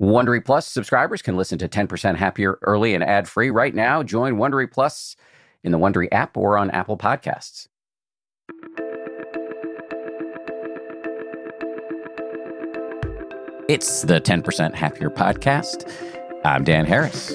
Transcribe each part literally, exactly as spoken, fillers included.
Wondery Plus subscribers can listen to ten percent Happier early and ad-free right now. Join Wondery Plus in the Wondery app or on Apple Podcasts. It's the ten percent Happier podcast. I'm Dan Harris.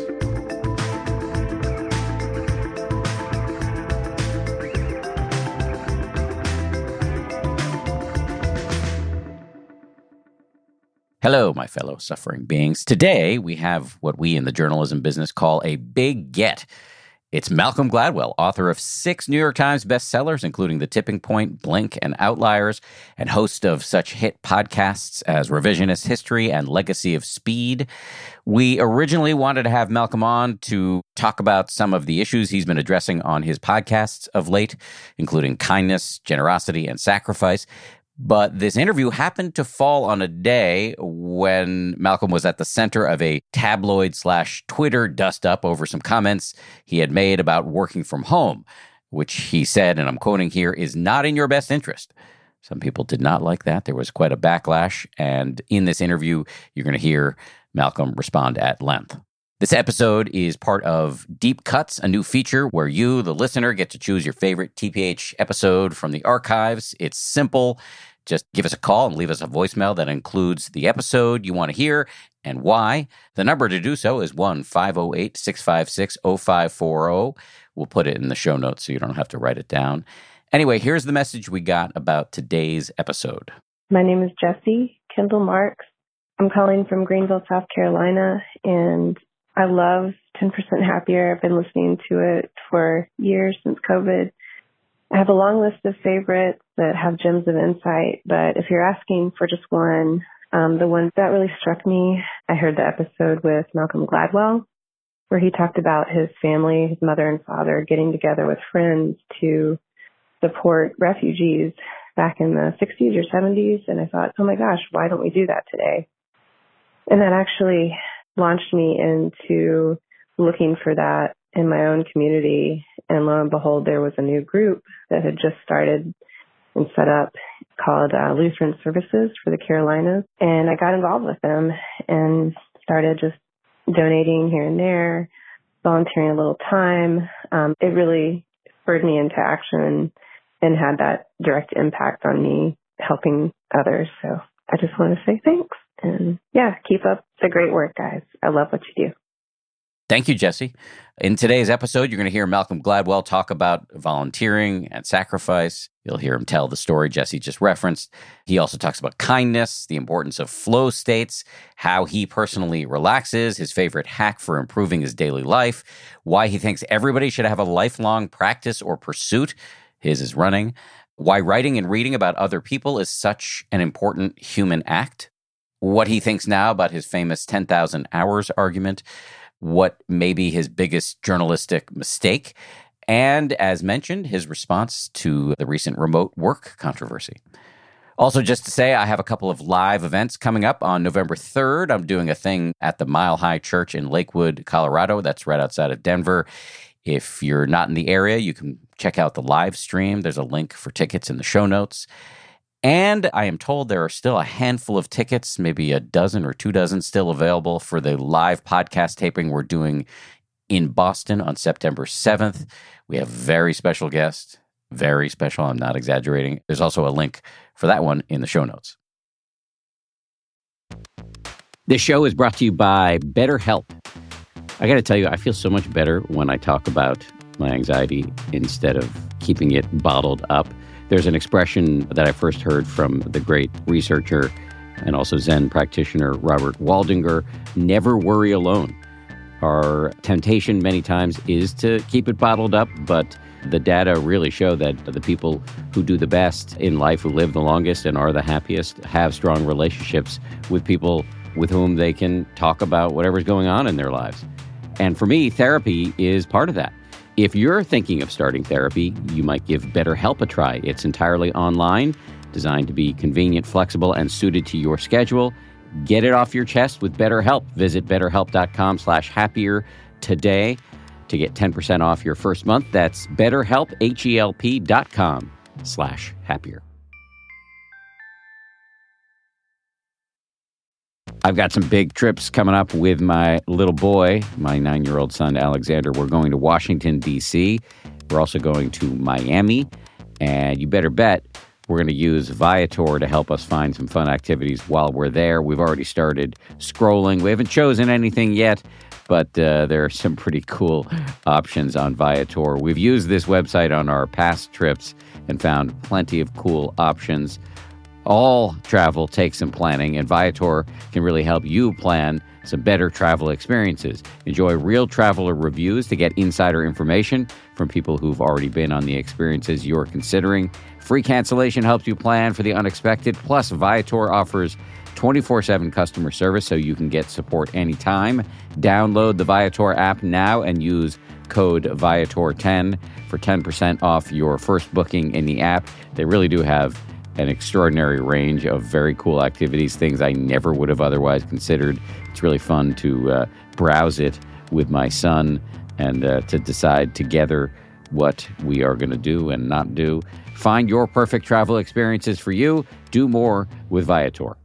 Hello, my fellow suffering beings. Today, we have what we in the journalism business call a big get. It's Malcolm Gladwell, author of six New York Times bestsellers, including The Tipping Point, Blink, and Outliers, and host of such hit podcasts as Revisionist History and Legacy of Speed. We originally wanted to have Malcolm on to talk about some of the issues he's been addressing on his podcasts of late, including kindness, generosity, and sacrifice. But this interview happened to fall on a day when Malcolm was at the center of a tabloid slash Twitter dust-up over some comments he had made about working from home, which he said, and I'm quoting here, is not in your best interest. Some people did not like that. There was quite a backlash. And in this interview, you're going to hear Malcolm respond at length. This episode is part of Deep Cuts, a new feature where you, the listener, get to choose your favorite T P H episode from the archives. It's simple. Just give us a call and leave us a voicemail that includes the episode you want to hear and why. The number to do so is one five oh eight, six five six, oh five four oh. We'll put it in the show notes so you don't have to write it down. Anyway, here's the message we got about today's episode. My name is Jessie Kendall Marks. I'm calling from Greenville, South Carolina, and I love ten percent Happier. I've been listening to it for years since COVID. I have a long list of favorites that have gems of insight, but if you're asking for just one, um, the one that really struck me, I heard the episode with Malcolm Gladwell, where he talked about his family, his mother and father, getting together with friends to support refugees back in the sixties or seventies. And I thought, oh my gosh, why don't we do that today? And that actually launched me into looking for that in my own community. And lo and behold, there was a new group that had just started and set up called uh, Lutheran Services for the Carolinas. And I got involved with them and started just donating here and there, volunteering a little time. Um, it really spurred me into action and had that direct impact on me helping others. So I just want to say thanks. And yeah, keep up the great work, guys. I love what you do. Thank you, Jessie. In today's episode, you're going to hear Malcolm Gladwell talk about volunteering and sacrifice. You'll hear him tell the story Jessie just referenced. He also talks about kindness, the importance of flow states, how he personally relaxes, his favorite hack for improving his daily life, why he thinks everybody should have a lifelong practice or pursuit. His is running. Why writing and reading about other people is such an important human act. What he thinks now about his famous ten thousand hours argument. What may be his biggest journalistic mistake, and, as mentioned, his response to the recent remote work controversy. Also, just to say, I have a couple of live events coming up on November third. I'm doing a thing at the Mile High Church in Lakewood, Colorado. That's right outside of Denver. If you're not in the area, you can check out the live stream. There's a link for tickets in the show notes. And I am told there are still a handful of tickets, maybe a dozen or two dozen still available for the live podcast taping we're doing in Boston on September seventh. We have very special guests, very special. I'm not exaggerating. There's also a link for that one in the show notes. This show is brought to you by BetterHelp. I got to tell you, I feel so much better when I talk about my anxiety instead of keeping it bottled up. There's an expression that I first heard from the great researcher and also Zen practitioner Robert Waldinger, never worry alone. Our temptation many times is to keep it bottled up, but the data really show that the people who do the best in life, who live the longest and are the happiest, have strong relationships with people with whom they can talk about whatever's going on in their lives. And for me, therapy is part of that. If you're thinking of starting therapy, you might give BetterHelp a try. It's entirely online, designed to be convenient, flexible, and suited to your schedule. Get it off your chest with BetterHelp. Visit betterhelp.com slash happier today to get ten percent off your first month. That's betterhelp, H-E-L-P dot com slash happier. I've got some big trips coming up with my little boy, my nine-year-old son, Alexander. We're going to Washington, D C We're also going to Miami. And you better bet we're going to use Viator to help us find some fun activities while we're there. We've already started scrolling. We haven't chosen anything yet, but uh, there are some pretty cool options on Viator. We've used this website on our past trips and found plenty of cool options. All travel takes some planning, and Viator can really help you plan some better travel experiences. Enjoy real traveler reviews to get insider information from people who've already been on the experiences you're considering. Free cancellation helps you plan for the unexpected. Plus, Viator offers twenty-four seven customer service so you can get support anytime. Download the Viator app now and use code Viator ten for ten percent off your first booking in the app. They really do have an extraordinary range of very cool activities, things I never would have otherwise considered. It's really fun to uh, browse it with my son and uh, to decide together what we are going to do and not do. Find your perfect travel experiences for you. Do more with Viator.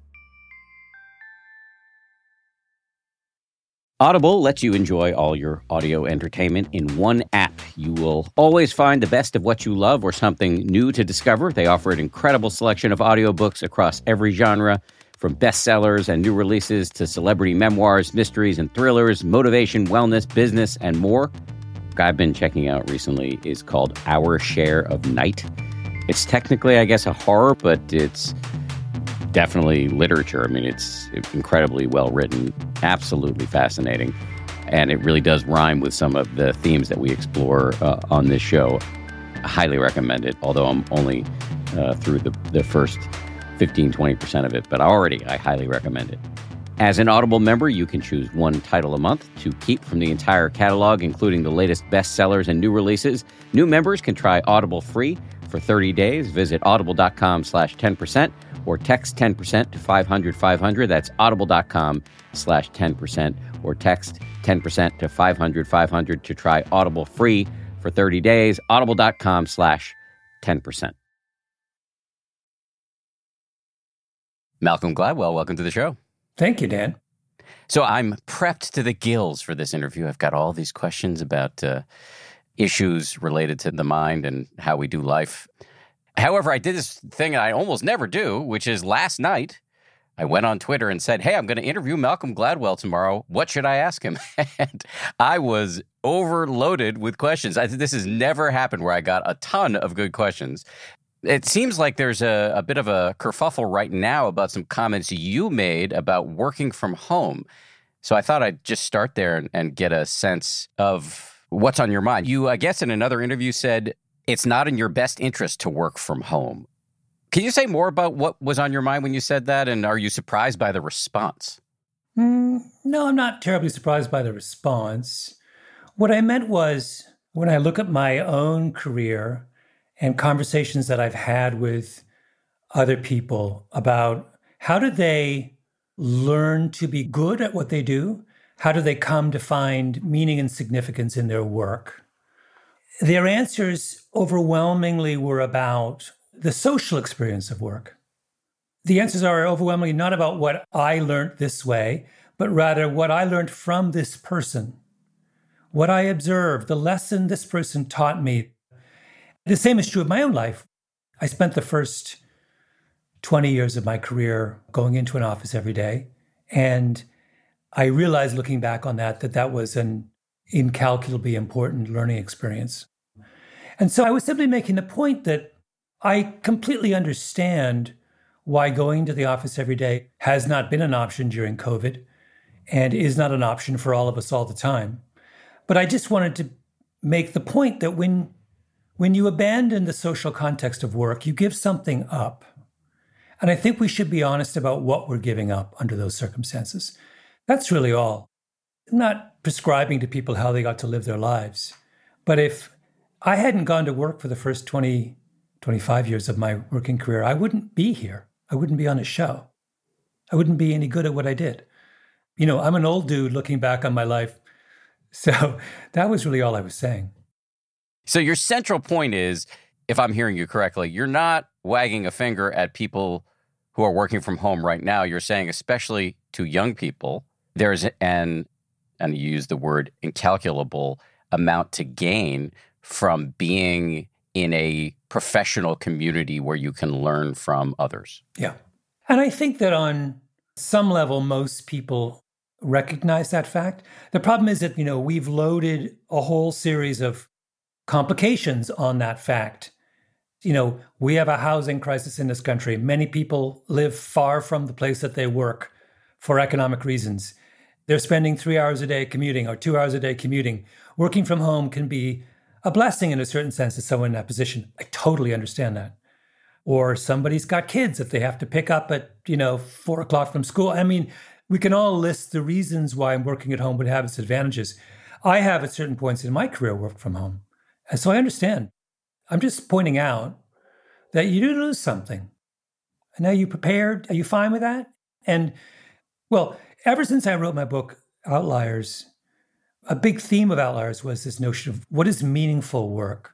Audible lets you enjoy all your audio entertainment in one app. You will always find the best of what you love or something new to discover. They offer an incredible selection of audiobooks across every genre, from bestsellers and new releases to celebrity memoirs, mysteries and thrillers, motivation, wellness, business, and more. I've been checking out recently is called Our Share of Night. It's technically, I guess, a horror, but it's definitely literature. I mean, it's incredibly well written, absolutely fascinating, and it really does rhyme with some of the themes that we explore uh, on this show. I highly recommend it, although I'm only uh, through the, the first fifteen, twenty percent of it, but already I highly recommend it. As an Audible member, you can choose one title a month to keep from the entire catalog, including the latest bestsellers and new releases. New members can try Audible free for thirty days. Visit audible.com slash 10% or text ten percent to five hundred five hundred. That's audible.com slash 10% or text ten percent to five hundred five hundred to try Audible free for thirty days. Audible.com slash 10%. Malcolm Gladwell, welcome to the show. Thank you, Dan. So I'm prepped to the gills for this interview. I've got all these questions about uh, issues related to the mind and how we do life. However, I did this thing I almost never do, which is last night, I went on Twitter and said, hey, I'm going to interview Malcolm Gladwell tomorrow. What should I ask him? And I was overloaded with questions. I, this has never happened where I got a ton of good questions. It seems like there's a, a bit of a kerfuffle right now about some comments you made about working from home. So I thought I'd just start there and, and get a sense of what's on your mind. You, I guess, in another interview said it's not in your best interest to work from home. Can you say more about what was on your mind when you said that? And are you surprised by the response? Mm, no, I'm not terribly surprised by the response. What I meant was when I look at my own career and conversations that I've had with other people about how do they learn to be good at what they do? How do they come to find meaning and significance in their work? Their answers overwhelmingly were about the social experience of work. The answers are overwhelmingly not about what I learned this way, but rather what I learned from this person, what I observed, the lesson this person taught me. The same is true of my own life. I spent the first twenty years of my career going into an office every day. And I realized looking back on that, that that was an incalculably important learning experience. And so I was simply making the point that I completely understand why going to the office every day has not been an option during COVID and is not an option for all of us all the time. But I just wanted to make the point that when When you abandon the social context of work, you give something up. And I think we should be honest about what we're giving up under those circumstances. That's really all. I'm not prescribing to people how they got to live their lives. But if I hadn't gone to work for the first twenty, twenty-five years of my working career, I wouldn't be here. I wouldn't be on a show. I wouldn't be any good at what I did. You know, I'm an old dude looking back on my life. So that was really all I was saying. So your central point is, if I'm hearing you correctly, you're not wagging a finger at people who are working from home right now. You're saying, especially to young people, there's an, and you use the word incalculable amount to gain from being in a professional community where you can learn from others. Yeah. And I think that on some level, most people recognize that fact. The problem is that, you know, we've loaded a whole series of complications on that fact. You know, we have a housing crisis in this country. Many people live far from the place that they work for economic reasons. They're spending three hours a day commuting or two hours a day commuting. Working from home can be a blessing in a certain sense to someone in that position. I totally understand that. Or somebody's got kids that they have to pick up at, you know, four o'clock from school. I mean, we can all list the reasons why working at home would have its advantages. I have at certain points in my career worked from home. And so I understand. I'm just pointing out that you do lose something. And are you prepared? Are you fine with that? And, well, ever since I wrote my book, Outliers, a big theme of Outliers was this notion of what is meaningful work.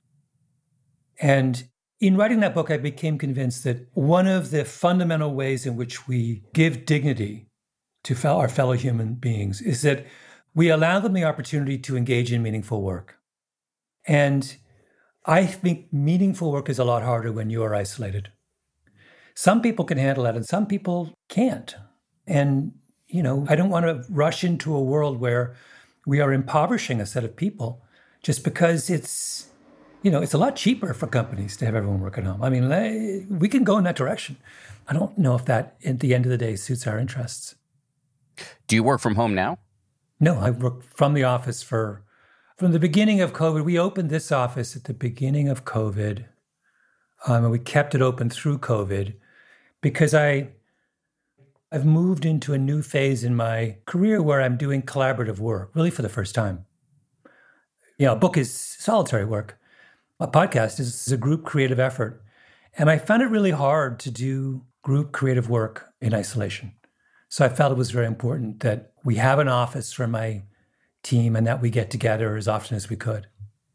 And in writing that book, I became convinced that one of the fundamental ways in which we give dignity to fel- our fellow human beings is that we allow them the opportunity to engage in meaningful work. And I think meaningful work is a lot harder when you are isolated. Some people can handle that and some people can't. And, you know, I don't want to rush into a world where we are impoverishing a set of people just because it's, you know, it's a lot cheaper for companies to have everyone work at home. I mean, we can go in that direction. I don't know if that, at the end of the day, suits our interests. Do you work from home now? No, I work from the office for, from the beginning of COVID. We opened this office at the beginning of COVID, um, and we kept it open through COVID because I, I've moved into a new phase in my career where I'm doing collaborative work, really for the first time. You know, a book is solitary work. A podcast is a group creative effort. And I found it really hard to do group creative work in isolation. So I felt it was very important that we have an office for my team and that we get together as often as we could.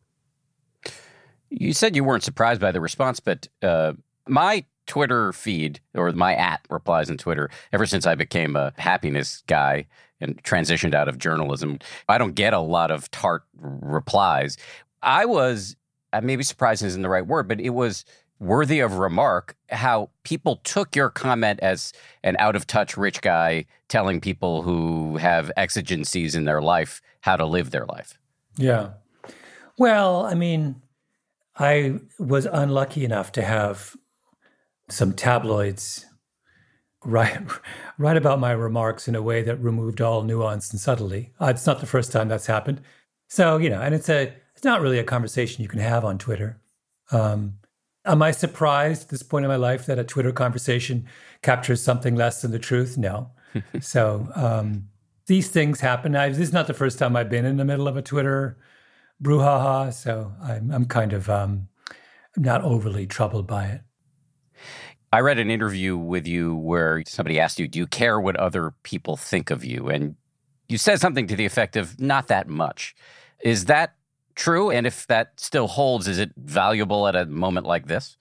You said you weren't surprised by the response, but uh, my Twitter feed, or my at replies on Twitter, ever since I became a happiness guy and transitioned out of journalism, I don't get a lot of tart replies. I was, maybe surprising isn't the right word, but it was worthy of remark how people took your comment as an out-of-touch rich guy telling people who have exigencies in their life how to live their life. Yeah. Well, I mean, I was unlucky enough to have some tabloids write, write about my remarks in a way that removed all nuance and subtlety. Uh, it's not the first time that's happened. So, you know, and it's a it's not really a conversation you can have on Twitter. Um, am I surprised at this point in my life that a Twitter conversation captures something less than the truth? No. So um, these things happen. I, this is not the first time I've been in the middle of a Twitter brouhaha. So I'm, I'm kind of um, not overly troubled by it. I read an interview with you where somebody asked you, do you care what other people think of you? And you said something to the effect of, not that much. Is that true? And if that still holds, is it valuable at a moment like this?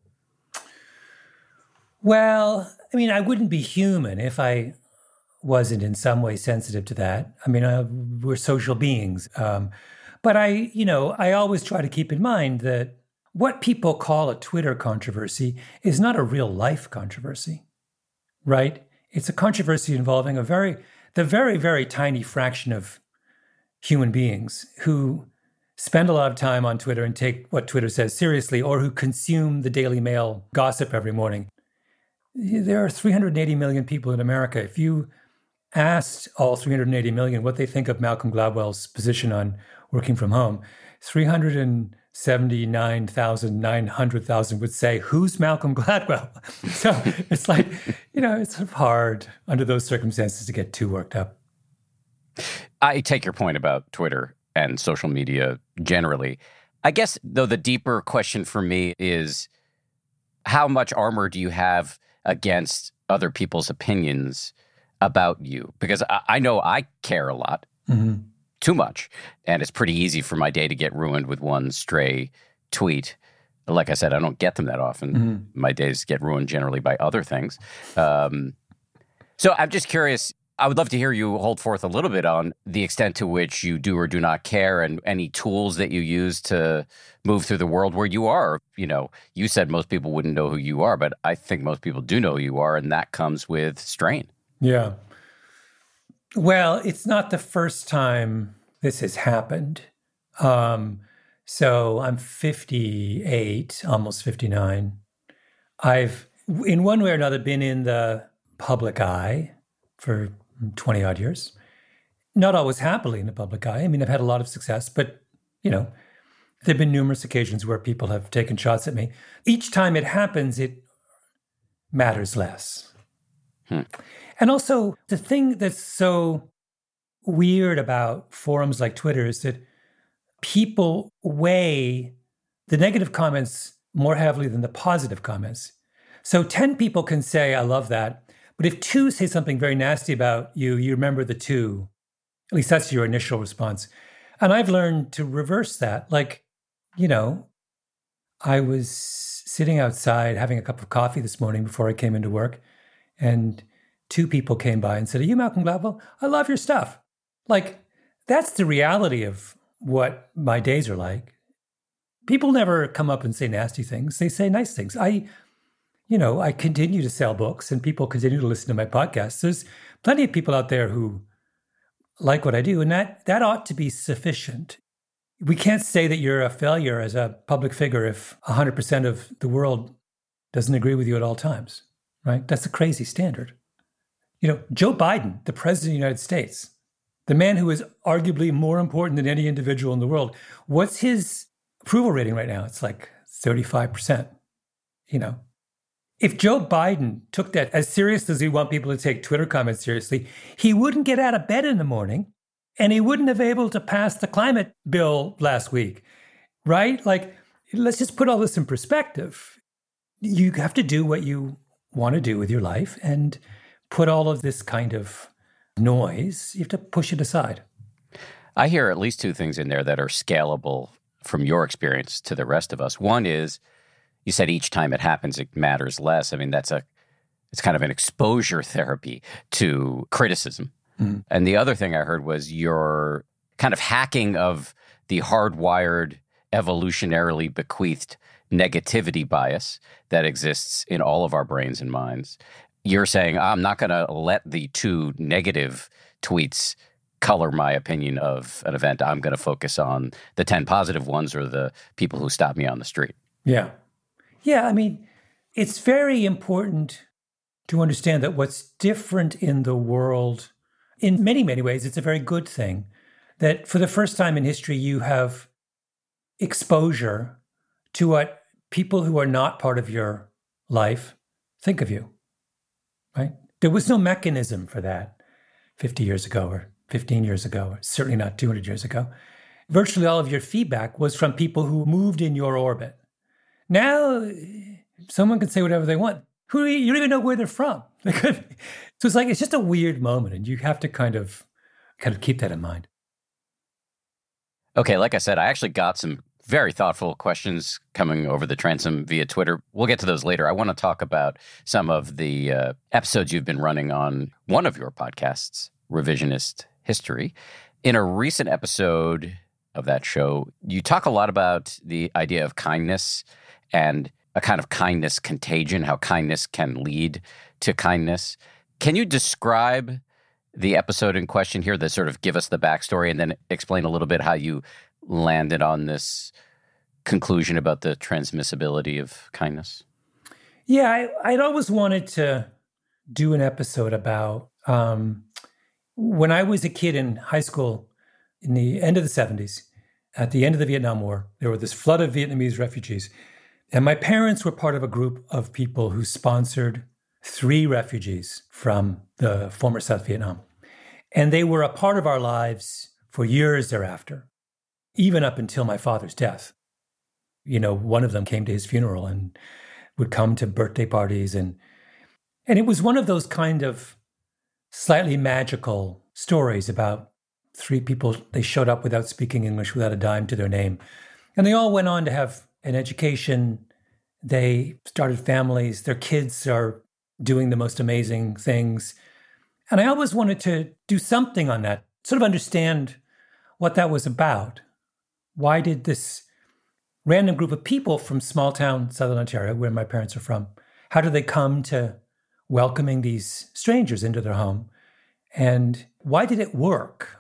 Well, I mean, I wouldn't be human if I wasn't in some way sensitive to that. I mean, uh, we're social beings. Um, but I, you know, I always try to keep in mind that what people call a Twitter controversy is not a real life controversy, right? It's a controversy involving a very, the very, very tiny fraction of human beings who spend a lot of time on Twitter and take what Twitter says seriously, or who consume the Daily Mail gossip every morning. There are three hundred eighty million people in America. If you asked all three hundred eighty million what they think of Malcolm Gladwell's position on working from home, three hundred seventy-nine thousand nine hundred thousand would say, who's Malcolm Gladwell? So it's like, you know, it's hard under those circumstances to get too worked up. I take your point about Twitter and social media generally. I guess, though, the deeper question for me is, how much armor do you have against other people's opinions about you? Because I, I know I care a lot. Mm-hmm. Too much. And it's pretty easy for my day to get ruined with one stray tweet. Like I said, I don't get them that often. Mm-hmm. My days get ruined generally by other things. Um, so I'm just curious, I would love to hear you hold forth a little bit on the extent to which you do or do not care and any tools that you use to move through the world where you are. You know, you said most people wouldn't know who you are, but I think most people do know who you are, and that comes with strain. Yeah. Well, it's not the first time this has happened. Um, so I'm fifty-eight, almost fifty-nine. I've, in one way or another, been in the public eye for twenty odd years. Not always happily in the public eye. I mean, I've had a lot of success, but, you know, there've been numerous occasions where people have taken shots at me. Each time it happens, it matters less. Hmm. And also, the thing that's so weird about forums like Twitter is that people weigh the negative comments more heavily than the positive comments. So ten people can say, I love that. But if two say something very nasty about you, you remember the two. At least that's your initial response. And I've learned to reverse that. Like, you know, I was sitting outside having a cup of coffee this morning before I came into work, and two people came by and said, are you Malcolm Gladwell? I love your stuff. Like, that's the reality of what my days are like. People never come up and say nasty things. They say nice things. I... You know, I continue to sell books and people continue to listen to my podcasts. There's plenty of people out there who like what I do, and that that ought to be sufficient. We can't say that you're a failure as a public figure if one hundred percent of the world doesn't agree with you at all times, right? That's a crazy standard. You know, Joe Biden, the president of the United States, the man who is arguably more important than any individual in the world, what's his approval rating right now? It's like thirty-five percent, you know. If Joe Biden took that as serious as we want people to take Twitter comments seriously, he wouldn't get out of bed in the morning and he wouldn't have been able to pass the climate bill last week, right? Like, let's just put all this in perspective. You have to do what you want to do with your life and put all of this kind of noise, you have to push it aside. I hear at least two things in there that are scalable from your experience to the rest of us. One is, you said each time it happens, it matters less. I mean, that's a, it's kind of an exposure therapy to criticism. Mm-hmm. And the other thing I heard was your kind of hacking of the hardwired, evolutionarily bequeathed negativity bias that exists in all of our brains and minds. You're saying, I'm not going to let the two negative tweets color my opinion of an event. I'm going to focus on the ten positive ones or the people who stop me on the street. Yeah. Yeah, I mean, it's very important to understand that what's different in the world, in many, many ways, it's a very good thing, that for the first time in history, you have exposure to what people who are not part of your life think of you, right? There was no mechanism for that fifty years ago or fifteen years ago, or certainly not two hundred years ago. Virtually all of your feedback was from people who moved in your orbit. Now, someone can say whatever they want. Who you don't even know where they're from. So it's like, it's just a weird moment, and you have to kind of kind of keep that in mind. Okay, like I said, I actually got some very thoughtful questions coming over the transom via Twitter. We'll get to those later. I want to talk about some of the uh, episodes you've been running on one of your podcasts, Revisionist History. In a recent episode of that show, you talk a lot about the idea of kindness and a kind of kindness contagion, how kindness can lead to kindness. Can you describe the episode in question here, that sort of give us the backstory, and then explain a little bit how you landed on this conclusion about the transmissibility of kindness? Yeah, I, I'd always wanted to do an episode about um, when I was a kid in high school in the end of the seventies, at the end of the Vietnam War, there were this flood of Vietnamese refugees. And my parents were part of a group of people who sponsored three refugees from the former South Vietnam. And they were a part of our lives for years thereafter, even up until my father's death. You know, one of them came to his funeral and would come to birthday parties. And, and it was one of those kind of slightly magical stories about three people. They showed up without speaking English, without a dime to their name. And they all went on to have an education. They started families. Their kids are doing the most amazing things. And I always wanted to do something on that, sort of understand what that was about. Why did this random group of people from small town Southern Ontario, where my parents are from, how did they come to welcoming these strangers into their home? And why did it work?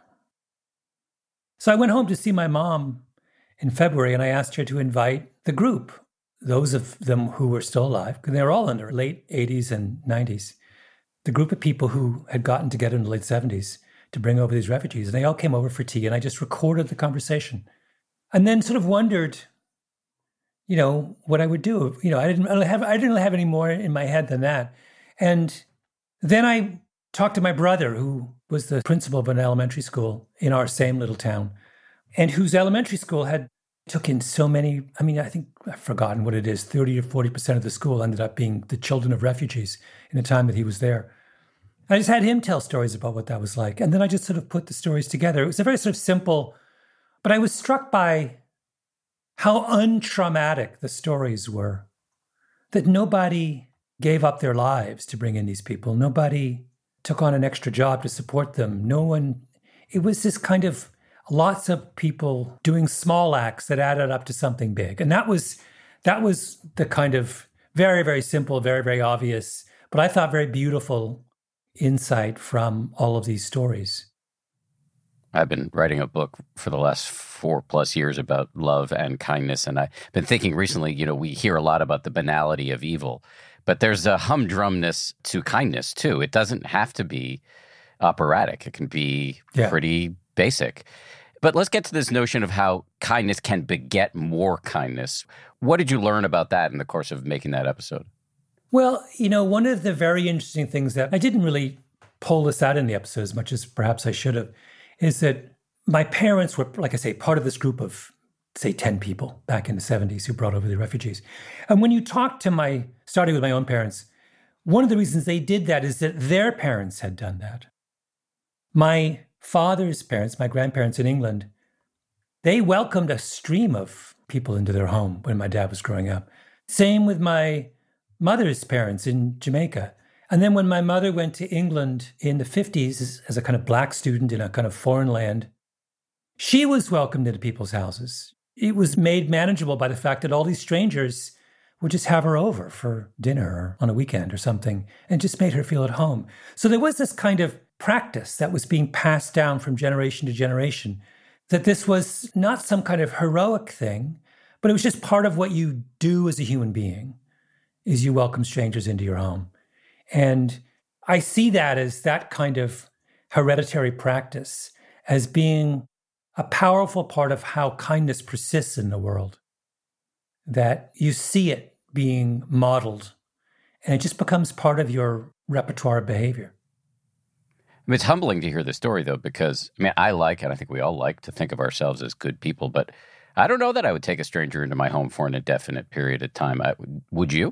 So I went home to see my mom in February, and I asked her to invite the group, those of them who were still alive, because they were all in their late eighties and nineties, the group of people who had gotten together in the late seventies to bring over these refugees. And they all came over for tea, and I just recorded the conversation. And then sort of wondered, you know, what I would do. You know, I didn't really have, I didn't really have any more in my head than that. And then I talked to my brother, who was the principal of an elementary school in our same little town, and whose elementary school had took in so many, I mean, I think I've forgotten what it is, thirty or forty percent of the school ended up being the children of refugees in the time that he was there. I just had him tell stories about what that was like. And then I just sort of put the stories together. It was a very sort of simple, but I was struck by how untraumatic the stories were, that nobody gave up their lives to bring in these people. Nobody took on an extra job to support them. No one, it was this kind of lots of people doing small acts that added up to something big. And that was that was the kind of very, very simple, very, very obvious, but I thought very beautiful insight from all of these stories. I've been writing a book for the last four plus years about love and kindness. And I've been thinking recently, you know, we hear a lot about the banality of evil, but there's a humdrumness to kindness too. It doesn't have to be operatic. It can be yeah. pretty basic. But let's get to this notion of how kindness can beget more kindness. What did you learn about that in the course of making that episode? Well, you know, one of the very interesting things that I didn't really pull this out in the episode as much as perhaps I should have, is that my parents were, like I say, part of this group of, say, ten people back in the seventies who brought over the refugees. And when you talk to my, starting with my own parents, one of the reasons they did that is that their parents had done that. My father's parents, my grandparents in England, they welcomed a stream of people into their home when my dad was growing up. Same with my mother's parents in Jamaica. And then when my mother went to England in the fifties as a kind of black student in a kind of foreign land, she was welcomed into people's houses. It was made manageable by the fact that all these strangers would just have her over for dinner or on a weekend or something, and just made her feel at home. So there was this kind of practice that was being passed down from generation to generation, that this was not some kind of heroic thing, but it was just part of what you do as a human being, is you welcome strangers into your home. And I see that as that kind of hereditary practice as being a powerful part of how kindness persists in the world, that you see it being modeled and it just becomes part of your repertoire of behavior. I mean, it's humbling to hear the story, though, because, I mean, I like, and I think we all like to think of ourselves as good people, but I don't know that I would take a stranger into my home for an indefinite period of time. I, would you?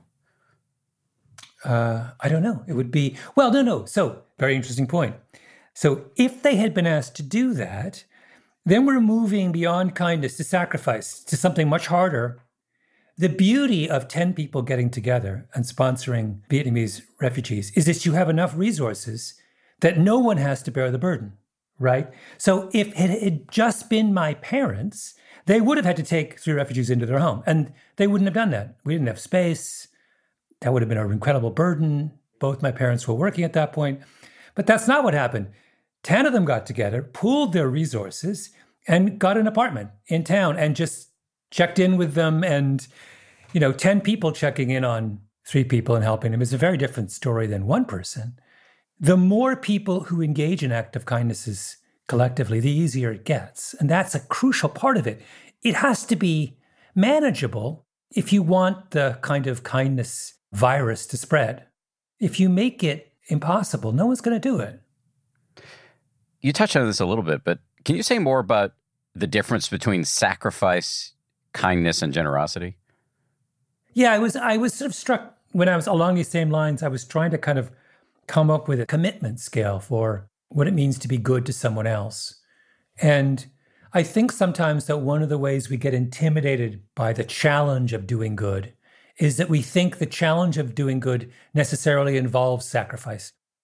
Uh, I don't know. It would be, well, no, no. So, very interesting point. So, if they had been asked to do that, then we're moving beyond kindness to sacrifice, to something much harder. The beauty of ten people getting together and sponsoring Vietnamese refugees is that you have enough resources that no one has to bear the burden, right? So if it had just been my parents, they would have had to take three refugees into their home, and they wouldn't have done that. We didn't have space. That would have been an incredible burden. Both my parents were working at that point. But that's not what happened. ten of them got together, pooled their resources, and got an apartment in town and just checked in with them. And, you know, ten people checking in on three people and helping them is a very different story than one person. The more people who engage in act of kindnesses collectively, the easier it gets. And that's a crucial part of it. It has to be manageable if you want the kind of kindness virus to spread. If you make it impossible, no one's going to do it. You touched on this a little bit, but can you say more about the difference between sacrifice, kindness, and generosity? Yeah, I was I was sort of struck when I was along these same lines. I was trying to kind of come up with a commitment scale for what it means to be good to someone else. And I think sometimes that one of the ways we get intimidated by the challenge of doing good is that we think the challenge of doing good necessarily involves sacrifice.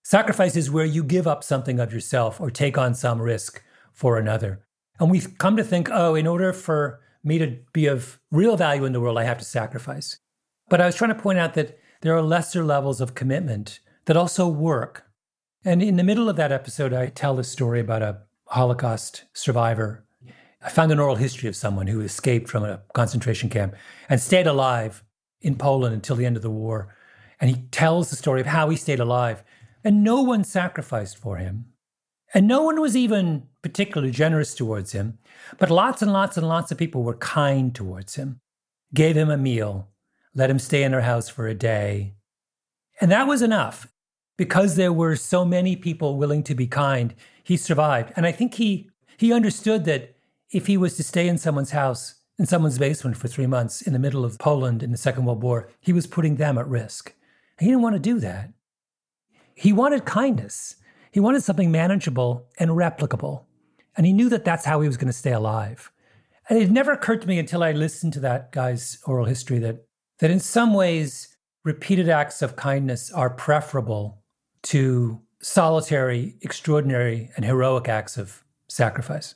Sacrifice is where you give up something of yourself or take on some risk for another. And we've come to think, oh, in order for me to be of real value in the world, I have to sacrifice. But I was trying to point out that there are lesser levels of commitment that also work. And in the middle of that episode, I tell a story about a Holocaust survivor. I found an oral history of someone who escaped from a concentration camp and stayed alive in Poland until the end of the war. And he tells the story of how he stayed alive. And no one sacrificed for him. And no one was even particularly generous towards him. But lots and lots and lots of people were kind towards him, gave him a meal, let him stay in their house for a day. And that was enough. Because there were so many people willing to be kind, he survived. And I think he he understood that if he was to stay in someone's house, in someone's basement for three months in the middle of Poland in the Second World War, he was putting them at risk. He didn't want to do that. He wanted kindness. He wanted something manageable and replicable. And he knew that that's how he was going to stay alive. And it never occurred to me until I listened to that guy's oral history that, that in some ways, repeated acts of kindness are preferable to solitary, extraordinary, and heroic acts of sacrifice.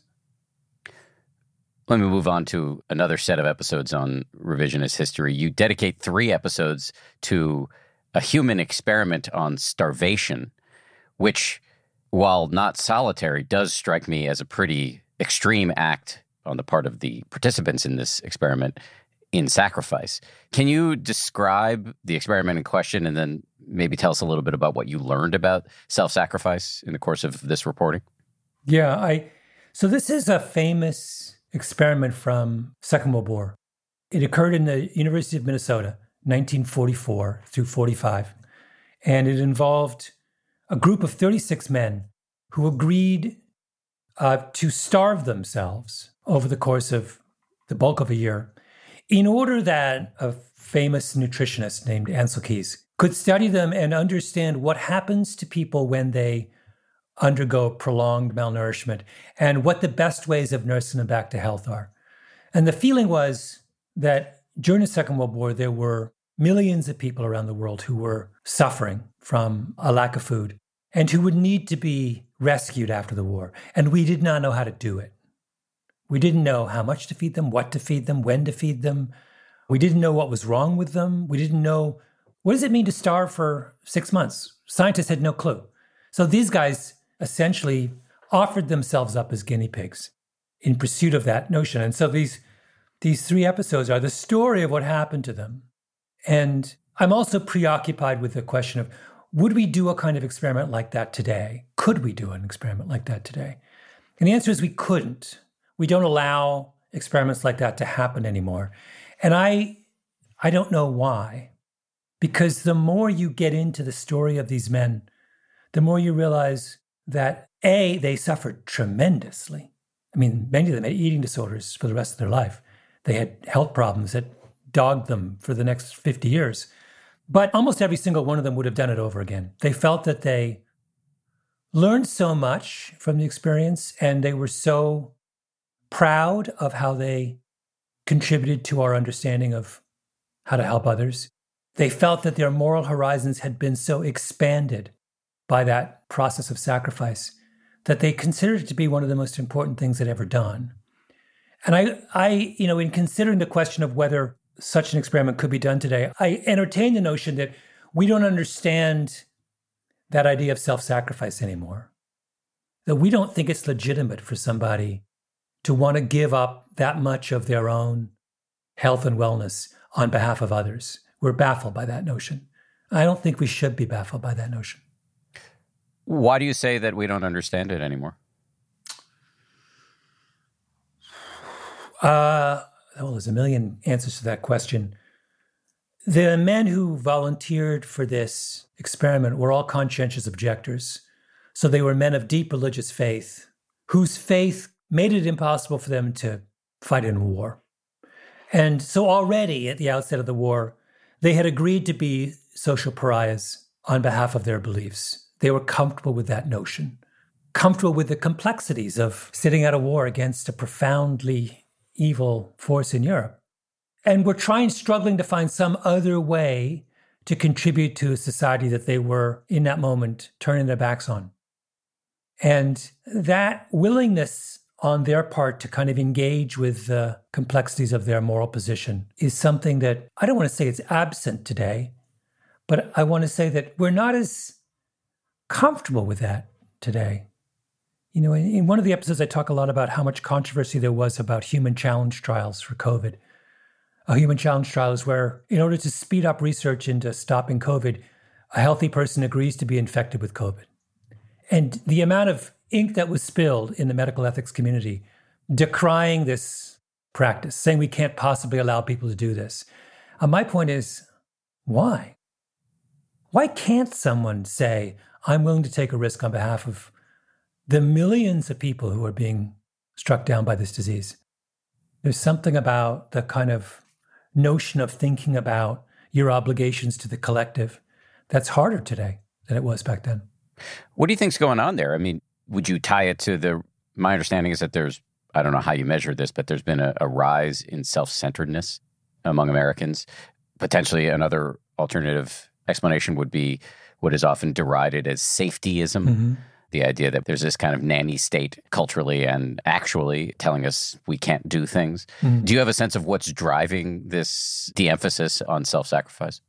Let me move on to another set of episodes on revisionist history. You dedicate three episodes to a human experiment on starvation, which, while not solitary, does strike me as a pretty extreme act on the part of the participants in this experiment in sacrifice. Can you describe the experiment in question and then maybe tell us a little bit about what you learned about self-sacrifice in the course of this reporting? Yeah, I. So this is a famous experiment from Second World War. It occurred in the University of Minnesota, nineteen forty-four through forty-five. And it involved a group of thirty-six men who agreed uh, to starve themselves over the course of the bulk of a year in order that a famous nutritionist named Ancel Keys could study them and understand what happens to people when they undergo prolonged malnourishment and what the best ways of nursing them back to health are. And the feeling was that during the Second World War, there were millions of people around the world who were suffering from a lack of food and who would need to be rescued after the war. And we did not know how to do it. We didn't know how much to feed them, what to feed them, when to feed them. We didn't know what was wrong with them. We didn't know, what does it mean to starve for six months? Scientists had no clue. So these guys essentially offered themselves up as guinea pigs in pursuit of that notion. And so these, these three episodes are the story of what happened to them. And I'm also preoccupied with the question of, would we do a kind of experiment like that today? Could we do an experiment like that today? And the answer is we couldn't. We don't allow experiments like that to happen anymore. And I, I don't know why. Because the more you get into the story of these men, the more you realize that, A, they suffered tremendously. I mean, many of them had eating disorders for the rest of their life. They had health problems that dogged them for the next fifty years. But almost every single one of them would have done it over again. They felt that they learned so much from the experience, and they were so proud of how they contributed to our understanding of how to help others. They felt that their moral horizons had been so expanded by that process of sacrifice that they considered it to be one of the most important things they'd ever done. And I, I, you know, in considering the question of whether such an experiment could be done today, I entertain the notion that we don't understand that idea of self-sacrifice anymore. That we don't think it's legitimate for somebody to want to give up that much of their own health and wellness on behalf of others. We're baffled by that notion. I don't think we should be baffled by that notion. Why do you say that we don't understand it anymore? Uh, well, there's a million answers to that question. The men who volunteered for this experiment were all conscientious objectors. So they were men of deep religious faith, whose faith made it impossible for them to fight in war. And so already at the outset of the war, they had agreed to be social pariahs on behalf of their beliefs. They were comfortable with that notion, comfortable with the complexities of sitting out a war against a profoundly evil force in Europe. And were trying, struggling to find some other way to contribute to a society that they were, in that moment, turning their backs on. And that willingness on their part to kind of engage with the complexities of their moral position is something that I don't want to say it's absent today, but I want to say that we're not as comfortable with that today. You know, in, in one of the episodes, I talk a lot about how much controversy there was about human challenge trials for COVID. A human challenge trial is where, in order to speed up research into stopping COVID, a healthy person agrees to be infected with COVID. And the amount of ink that was spilled in the medical ethics community decrying this practice, saying we can't possibly allow people to do this. And my point is, why? Why can't someone say, I'm willing to take a risk on behalf of the millions of people who are being struck down by this disease? There's something about the kind of notion of thinking about your obligations to the collective that's harder today than it was back then. What do you think's going on there? I mean, would you tie it to the, my understanding is that there's, I don't know how you measure this, but there's been a, a rise in self-centeredness among Americans. Potentially another alternative explanation would be what is often derided as safetyism. Mm-hmm. The idea that there's this kind of nanny state culturally and actually telling us we can't do things. Mm-hmm. Do you have a sense of what's driving this de-emphasis on self-sacrifice?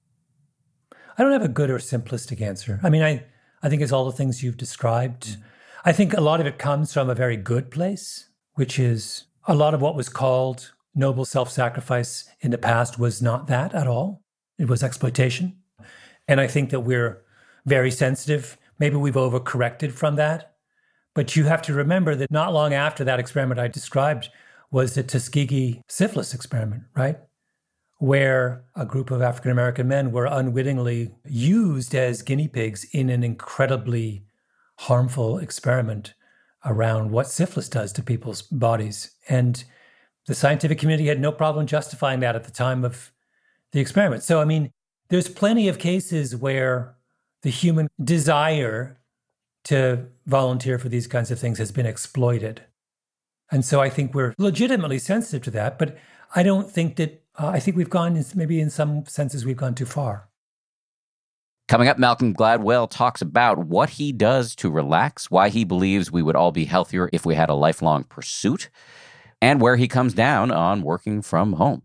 I don't have a good or simplistic answer. I mean, I, I think it's all the things you've described. Mm-hmm. I think a lot of it comes from a very good place, which is a lot of what was called noble self-sacrifice in the past was not that at all. It was exploitation. And I think that we're very sensitive. Maybe we've overcorrected from that. But you have to remember that not long after that experiment I described was the Tuskegee syphilis experiment, right? Where a group of African-American men were unwittingly used as guinea pigs in an incredibly harmful experiment around what syphilis does to people's bodies. And the scientific community had no problem justifying that at the time of the experiment. So, I mean, there's plenty of cases where the human desire to volunteer for these kinds of things has been exploited. And so I think we're legitimately sensitive to that, but I don't think that, uh, I think we've gone, maybe in some senses, we've gone too far. Coming up, Malcolm Gladwell talks about what he does to relax, why he believes we would all be healthier if we had a lifelong pursuit, and where he comes down on working from home.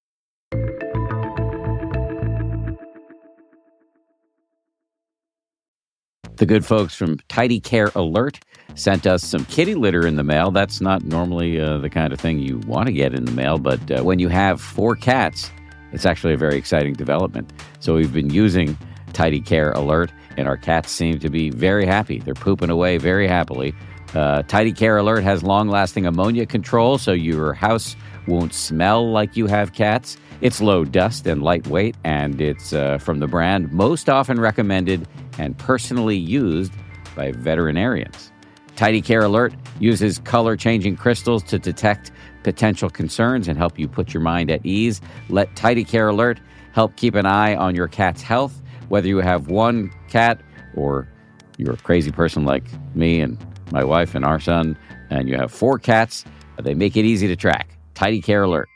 The good folks from Tidy Care Alert sent us some kitty litter in the mail. That's not normally uh, the kind of thing you want to get in the mail, but uh, when you have four cats, it's actually a very exciting development. So we've been using Tidy Care Alert, and our cats seem to be very happy. They're pooping away very happily. Uh, Tidy Care Alert has long-lasting ammonia control, so your house won't smell like you have cats. It's low dust and lightweight, and it's uh, from the brand most often recommended and personally used by veterinarians. Tidy Care Alert uses color-changing crystals to detect potential concerns and help you put your mind at ease. Let Tidy Care Alert help keep an eye on your cat's health. Whether you have one cat or you're a crazy person like me and my wife and our son, and you have four cats, they make it easy to track. Tidy Care Alert.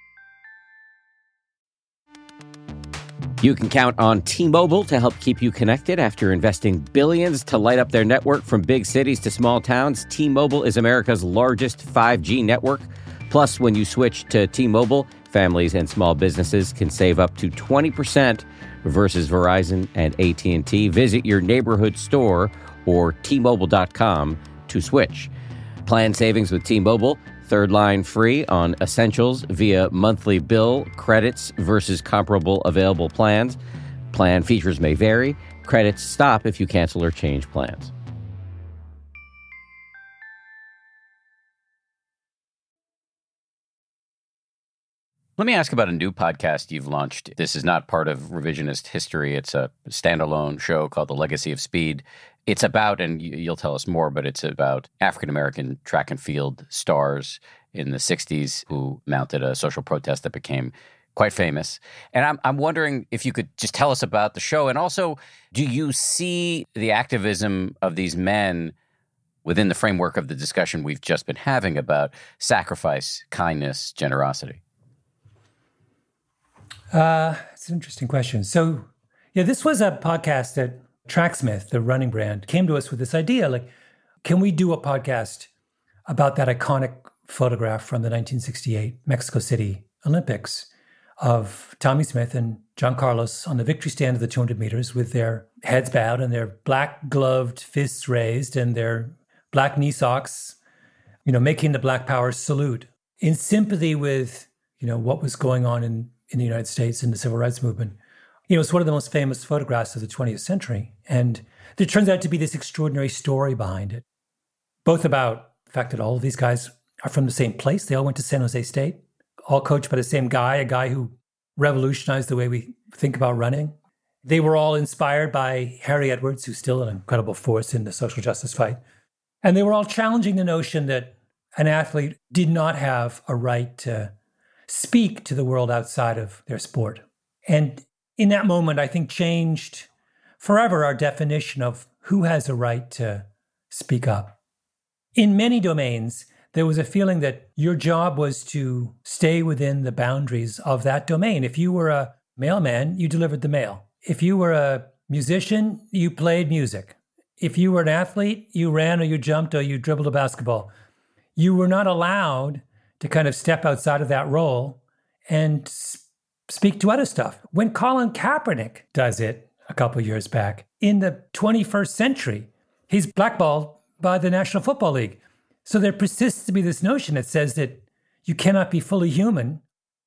You can count on T-Mobile to help keep you connected after investing billions to light up their network from big cities to small towns. T-Mobile is America's largest five G network. Plus, when you switch to T-Mobile, families and small businesses can save up to twenty percent versus Verizon and A T and T. Visit your neighborhood store or T Mobile dot com to switch. Plan savings with T-Mobile. Third line free on essentials via monthly bill credits versus comparable available plans. Plan features may vary. Credits stop if you cancel or change plans. Let me ask about a new podcast you've launched. This is not part of Revisionist History. It's a standalone show called The Legacy of Speed. It's about, and you'll tell us more, but it's about African-American track and field stars in the sixties who mounted a social protest that became quite famous. And I'm, I'm wondering if you could just tell us about the show. And also, do you see the activism of these men within the framework of the discussion we've just been having about sacrifice, kindness, generosity? Uh, it's an interesting question. So Yeah, this was a podcast that Tracksmith, the running brand, came to us with this idea, like, can we do a podcast about that iconic photograph from the nineteen sixty-eight Mexico City Olympics of Tommie Smith and John Carlos on the victory stand of the two hundred meters with their heads bowed and their black gloved fists raised and their black knee socks, you know, making the Black Power salute in sympathy with, you know, what was going on in, in the United States in the civil rights movement. You know, it's one of the most famous photographs of the twentieth century. And there turns out to be this extraordinary story behind it, both about the fact that all of these guys are from the same place. They all went to San Jose State, all coached by the same guy, a guy who revolutionized the way we think about running. They were all inspired by Harry Edwards, who's still an incredible force in the social justice fight. And they were all challenging the notion that an athlete did not have a right to speak to the world outside of their sport. And in that moment, I think changed forever our definition of who has a right to speak up. In many domains, there was a feeling that your job was to stay within the boundaries of that domain. If you were a mailman, you delivered the mail. If you were a musician, you played music. If you were an athlete, you ran or you jumped or you dribbled a basketball. You were not allowed to kind of step outside of that role and speak to other stuff. When Colin Kaepernick does it a couple of years back, in the twenty-first century, he's blackballed by the National Football League. So there persists to be this notion that says that you cannot be fully human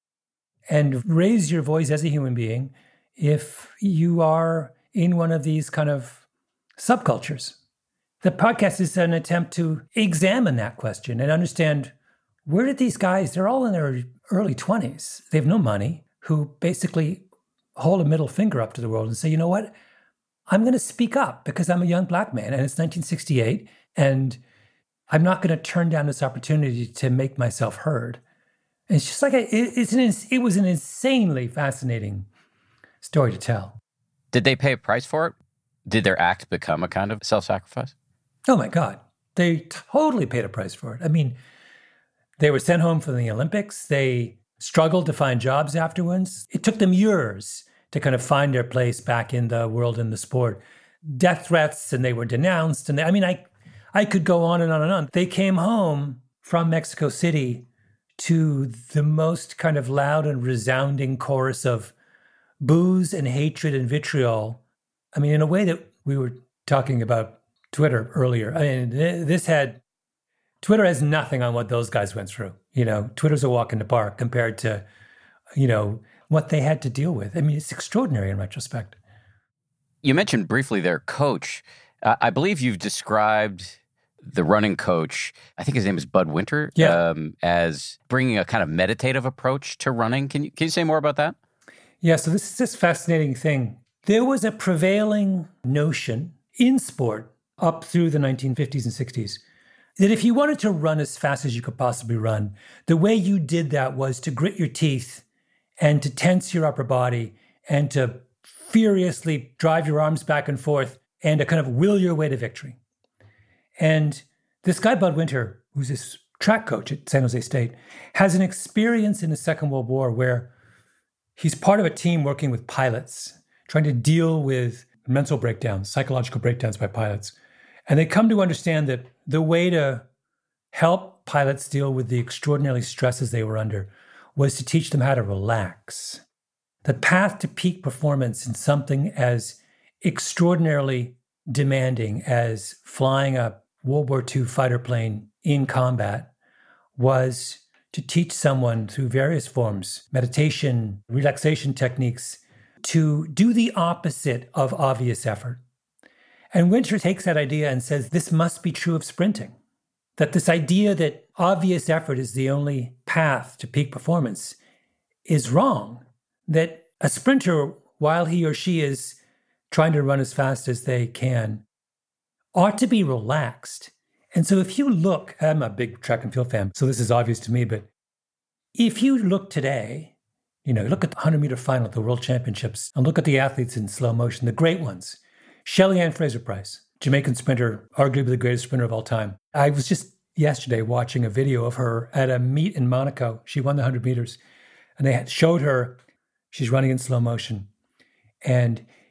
and raise your voice as a human being if you are in one of these kind of subcultures. The podcast is an attempt to examine that question and understand, where did these guys, they're all in their early twenties, they have no money, who basically hold a middle finger up to the world and say, you know what, I'm going to speak up because I'm a young black man and it's nineteen sixty-eight and I'm not going to turn down this opportunity to make myself heard. And it's just like, a, it, it's an, it was an insanely fascinating story to tell. Did they pay a price for it? Did their act become a kind of self-sacrifice? Oh my God. They totally paid a price for it. I mean, they were sent home from the Olympics. They struggled to find jobs afterwards. It took them years to kind of find their place back in the world and the sport. Death threats, and they were denounced. And they, I mean, I, I could go on and on and on. They came home from Mexico City to the most kind of loud and resounding chorus of boos and hatred and vitriol. I mean, in a way that we were talking about Twitter earlier. I mean, this had, Twitter has nothing on what those guys went through. You know, Twitter's a walk in the park compared to, you know, what they had to deal with. I mean, it's extraordinary in retrospect. You mentioned briefly their coach. Uh, I believe you've described the running coach, I think his name is Bud Winter, yeah. um, as bringing a kind of meditative approach to running. Can you, can you say more about that? Yeah, so this is this fascinating thing. There was a prevailing notion in sport up through the nineteen fifties and sixties that if you wanted to run as fast as you could possibly run, the way you did that was to grit your teeth and to tense your upper body and to furiously drive your arms back and forth and to kind of will your way to victory. And this guy, Bud Winter, who's this track coach at San Jose State, has an experience in the Second World War where he's part of a team working with pilots, trying to deal with mental breakdowns, psychological breakdowns by pilots. And they come to understand that the way to help pilots deal with the extraordinary stresses they were under was to teach them how to relax. The path to peak performance in something as extraordinarily demanding as flying a World War Two fighter plane in combat was to teach someone through various forms, meditation, relaxation techniques, to do the opposite of obvious effort. And Winter takes that idea and says, this must be true of sprinting, that this idea that obvious effort is the only path to peak performance is wrong, that a sprinter, while he or she is trying to run as fast as they can, ought to be relaxed. And so if you look, I'm a big track and field fan, so this is obvious to me, but if you look today, you know, look at the one hundred meter final at the World Championships and look at the athletes in slow motion, the great ones. Shelly Ann Fraser-Price, Jamaican sprinter, arguably the greatest sprinter of all time. I was just yesterday watching a video of her at a meet in Monaco. She won the one hundred meters, and they had showed her, she's running in slow motion. And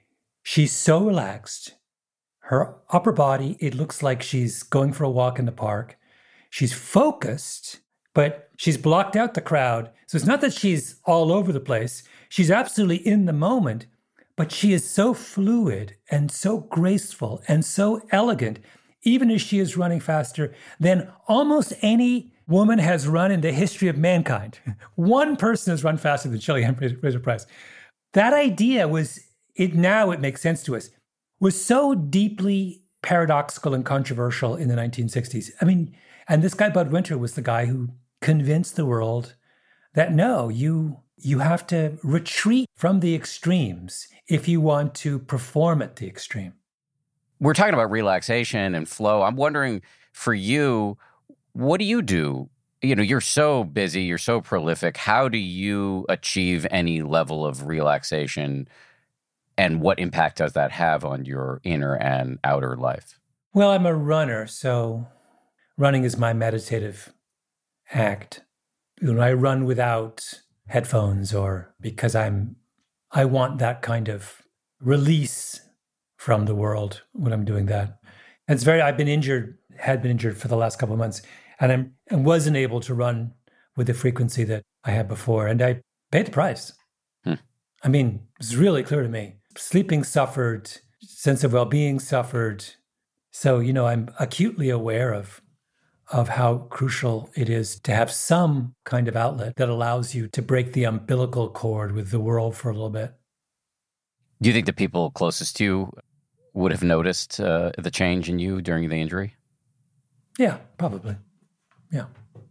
She's so relaxed. Her upper body, it looks like she's going for a walk in the park. She's focused, but she's blocked out the crowd. So it's not that she's all over the place. She's absolutely in the moment, but she is so fluid and so graceful and so elegant, even as she is running faster than almost any woman has run in the history of mankind. One person has run faster than Shelly Ann Fraser-Pryce. That idea was, it now it makes sense to us, was so deeply paradoxical and controversial in the nineteen sixties. I mean, and this guy, Bud Winter, was the guy who convinced the world that no, you you have to retreat from the extremes if you want to perform at the extreme. We're talking about relaxation and flow. I'm wondering, for you, what do you do? You know, you're so busy, you're so prolific. How do you achieve any level of relaxation, and what impact does that have on your inner and outer life? Well, I'm a runner, so running is my meditative act. You know, I run without headphones, or because I'm, I want that kind of release from the world when I'm doing that. And it's very, I've been injured, had been injured for the last couple of months, and I'm and wasn't able to run with the frequency that I had before. And I paid the price. Hmm. I mean, it's really clear to me. Sleeping suffered, sense of well-being suffered. So, you know, I'm acutely aware of of how crucial it is to have some kind of outlet that allows you to break the umbilical cord with the world for a little bit. Do you think the people closest to you would have noticed uh, the change in you during the injury? Yeah, probably. Yeah.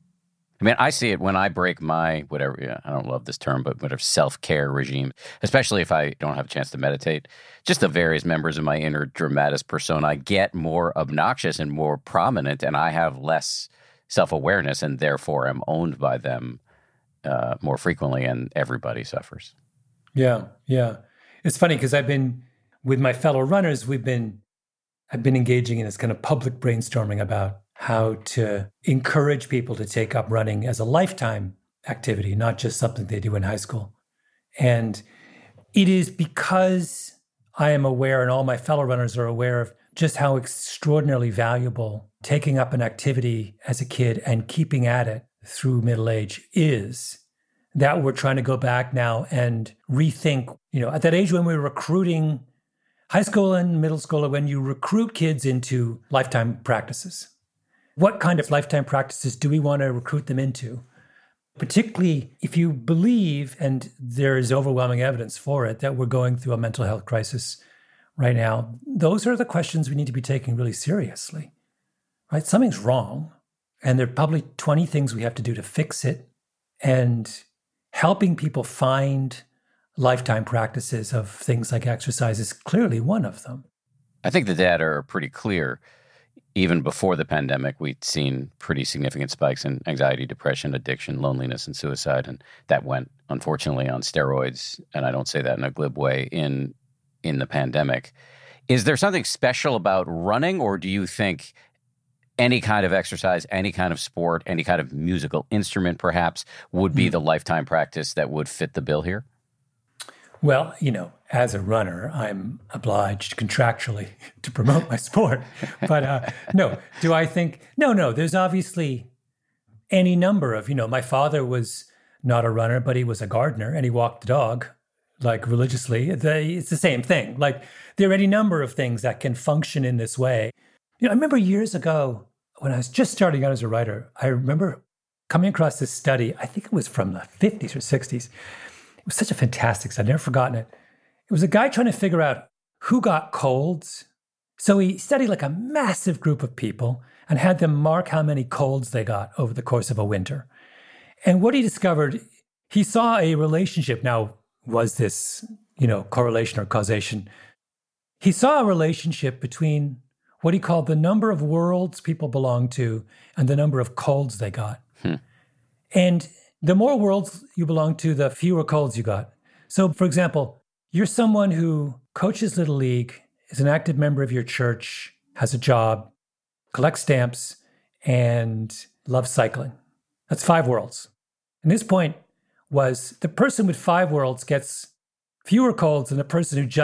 I mean, I see it when I break my, whatever, yeah, I don't love this term, but whatever self-care regime, especially if I don't have a chance to meditate. Just the various members of my inner dramatis persona get more obnoxious and more prominent, and I have less self-awareness, and therefore am owned by them uh, more frequently, and everybody suffers. Yeah, yeah. It's funny because I've been, with my fellow runners, we've been, I've been engaging in this kind of public brainstorming about how to encourage people to take up running as a lifetime activity, not just something they do in high school. And it is because I am aware, and all my fellow runners are aware of, just how extraordinarily valuable taking up an activity as a kid and keeping at it through middle age is, that we're trying to go back now and rethink, you know, at that age when we were recruiting high school and middle school, when you recruit kids into lifetime practices. What kind of lifetime practices do we want to recruit them into? Particularly if you believe, and there is overwhelming evidence for it, that we're going through a mental health crisis right now. Those are the questions we need to be taking really seriously, right? Something's wrong, and there are probably twenty things we have to do to fix it. And helping people find lifetime practices of things like exercise is clearly one of them. I think the data are pretty clear. Even before the pandemic, we'd seen pretty significant spikes in anxiety, depression, addiction, loneliness, and suicide. And that went, unfortunately, on steroids. And I don't say that in a glib way, in in the pandemic. Is there something special about running, or do you think any kind of exercise, any kind of sport, any kind of musical instrument, perhaps, would be mm. the lifetime practice that would fit the bill here? Well, you know, as a runner, I'm obliged contractually to promote my sport. But uh, no, do I think, no, no, there's obviously any number of, you know, my father was not a runner, but he was a gardener, and he walked the dog, like, religiously. It's the same thing. Like, there are any number of things that can function in this way. You know, I remember years ago when I was just starting out as a writer, I remember coming across this study. I think it was from the fifties or sixties. It was such a fantastic study. I've never forgotten it. It was a guy trying to figure out who got colds. So he studied like a massive group of people and had them mark how many colds they got over the course of a winter. And what he discovered, he saw a relationship. Now, was this, you know, correlation or causation? He saw a relationship between what he called the number of worlds people belonged to and the number of colds they got. Hmm. And the more worlds you belong to, the fewer colds you got. So, for example, you're someone who coaches Little League, is an active member of your church, has a job, collects stamps, and loves cycling. That's five worlds. And his point was the person with five worlds gets fewer colds than the person who just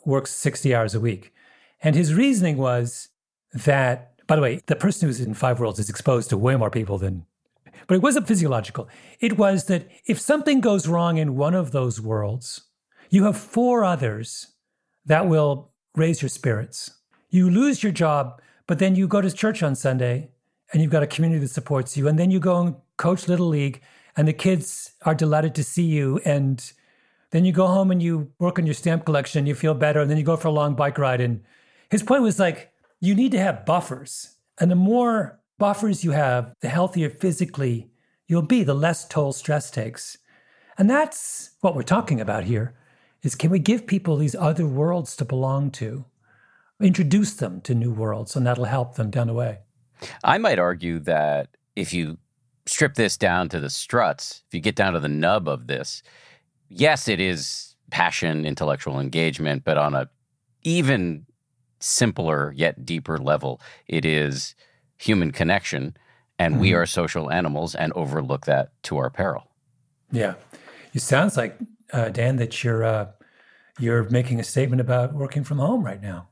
works sixty hours a week. And his reasoning was that, by the way, the person who's in Five Worlds is exposed to way more people than, but it wasn't physiological. It was that if something goes wrong in one of those worlds, you have four others that will raise your spirits. You lose your job, but then you go to church on Sunday and you've got a community that supports you. And then you go and coach Little League and the kids are delighted to see you. And then you go home and you work on your stamp collection, you feel better. And then you go for a long bike ride. And his point was like, you need to have buffers. And the more buffers you have, the healthier physically you'll be, the less toll stress takes. And that's what we're talking about here, is can we give people these other worlds to belong to, introduce them to new worlds, and that'll help them down the way. I might argue that if you strip this down to the struts, if you get down to the nub of this, yes, it is passion, intellectual engagement, but on a even simpler yet deeper level, it is human connection, and mm-hmm. we are social animals and overlook that to our peril. Yeah. It sounds like, uh, Dan, that you're uh, you're making a statement about working from home right now.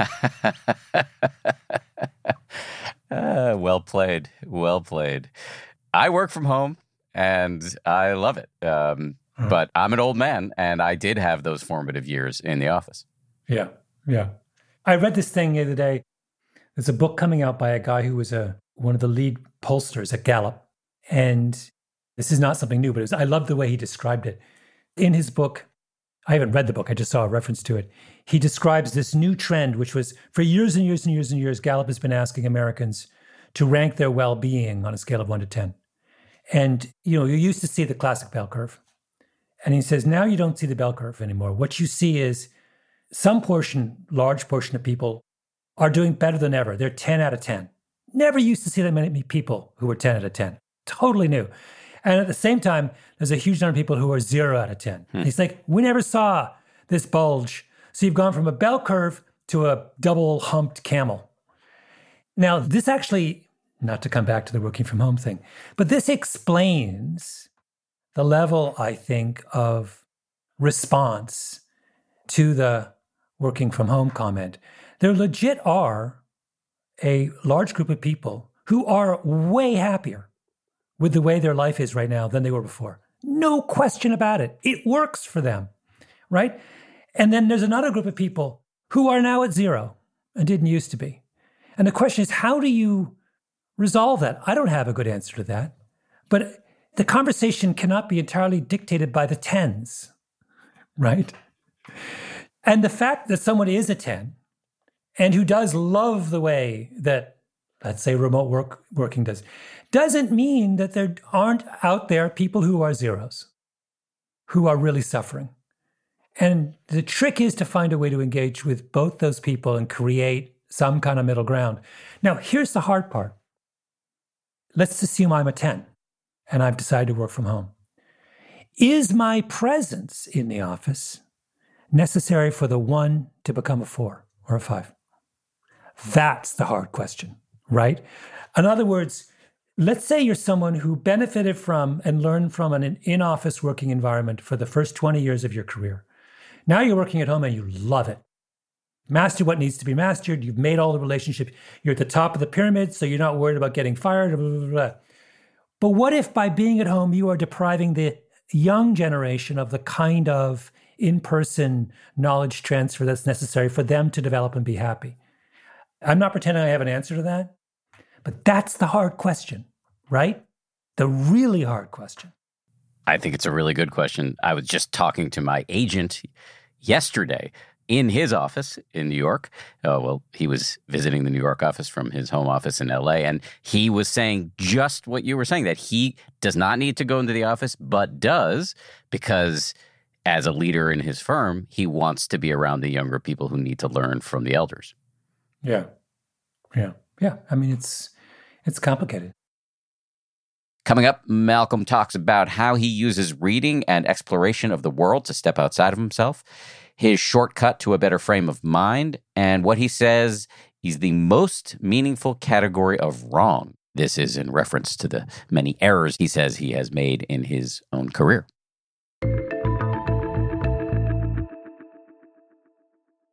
uh, well played. Well played. I work from home and I love it. Um, mm-hmm. But I'm an old man and I did have those formative years in the office. Yeah. Yeah. I read this thing the other day. There's a book coming out by a guy who was a one of the lead pollsters at Gallup. And this is not something new, but it was, I love the way he described it. In his book, I haven't read the book, I just saw a reference to it. He describes this new trend, which was for years and years and years and years, Gallup has been asking Americans to rank their well-being on a scale of one to ten. And, you know, you used to see the classic bell curve. And he says, now you don't see the bell curve anymore. What you see is some portion, large portion of people are doing better than ever. They're ten out of ten. Never used to see that many people who were ten out of ten. Totally new. And at the same time, there's a huge number of people who are zero out of ten. Hmm. He's like, we never saw this bulge. So you've gone from a bell curve to a double humped camel. Now, this actually, not to come back to the working from home thing, but this explains the level, I think, of response to the working from home comment. There legit are a large group of people who are way happier with the way their life is right now than they were before. No question about it. It works for them, right? And then there's another group of people who are now at zero and didn't used to be. And the question is, how do you resolve that? I don't have a good answer to that. But the conversation cannot be entirely dictated by the tens, right? And the fact that someone is a ten and who does love the way that, let's say, remote work working does, doesn't mean that there aren't out there people who are zeros, who are really suffering. And the trick is to find a way to engage with both those people and create some kind of middle ground. Now, here's the hard part. Let's assume I'm a ten and I've decided to work from home. Is my presence in the office necessary for the one to become a four or a five? That's the hard question, right? In other words, let's say you're someone who benefited from and learned from an in-office working environment for the first twenty years of your career. Now you're working at home and you love it. Master what needs to be mastered. You've made all the relationships. You're at the top of the pyramid, so you're not worried about getting fired. Blah, blah, blah. But what if by being at home, you are depriving the young generation of the kind of in-person knowledge transfer that's necessary for them to develop and be happy? I'm not pretending I have an answer to that, but that's the hard question, right? The really hard question. I think it's a really good question. I was just talking to my agent yesterday in his office in New York. Uh, well, he was visiting the New York office from his home office in L A, and he was saying just what you were saying, that he does not need to go into the office, but does because as a leader in his firm, he wants to be around the younger people who need to learn from the elders. Yeah. Yeah. Yeah. I mean, it's it's complicated. Coming up, Malcolm talks about how he uses reading and exploration of the world to step outside of himself, his shortcut to a better frame of mind, and what he says is the most meaningful category of wrong. This is in reference to the many errors he says he has made in his own career.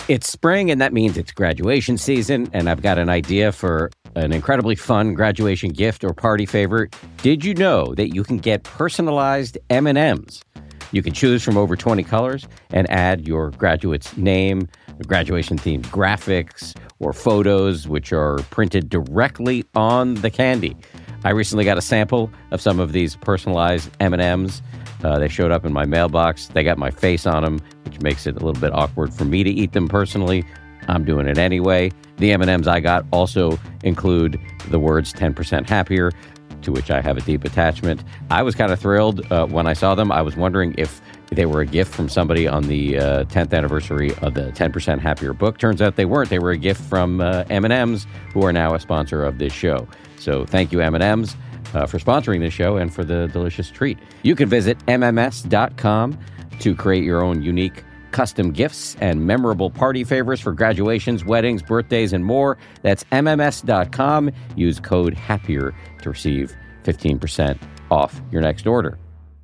It's spring, and that means it's graduation season, and I've got an idea for an incredibly fun graduation gift or party favor. Did you know that you can get personalized M and M's? You can choose from over twenty colors and add your graduate's name, graduation-themed graphics, or photos, which are printed directly on the candy. I recently got a sample of some of these personalized M and M's. Uh, they showed up in my mailbox. They got my face on them, which makes it a little bit awkward for me to eat them personally. I'm doing it anyway. The M and M's I got also include the words ten percent happier, to which I have a deep attachment. I was kind of thrilled uh, when I saw them. I was wondering if they were a gift from somebody on the uh, tenth anniversary of the ten percent Happier book. Turns out they weren't. They were a gift from uh, M and M's, who are now a sponsor of this show. So thank you, M and M's. Uh, for sponsoring this show and for the delicious treat. You can visit M M S dot com to create your own unique custom gifts and memorable party favors for graduations, weddings, birthdays, and more. That's M M S dot com. Use code HAPPIER to receive fifteen percent off your next order.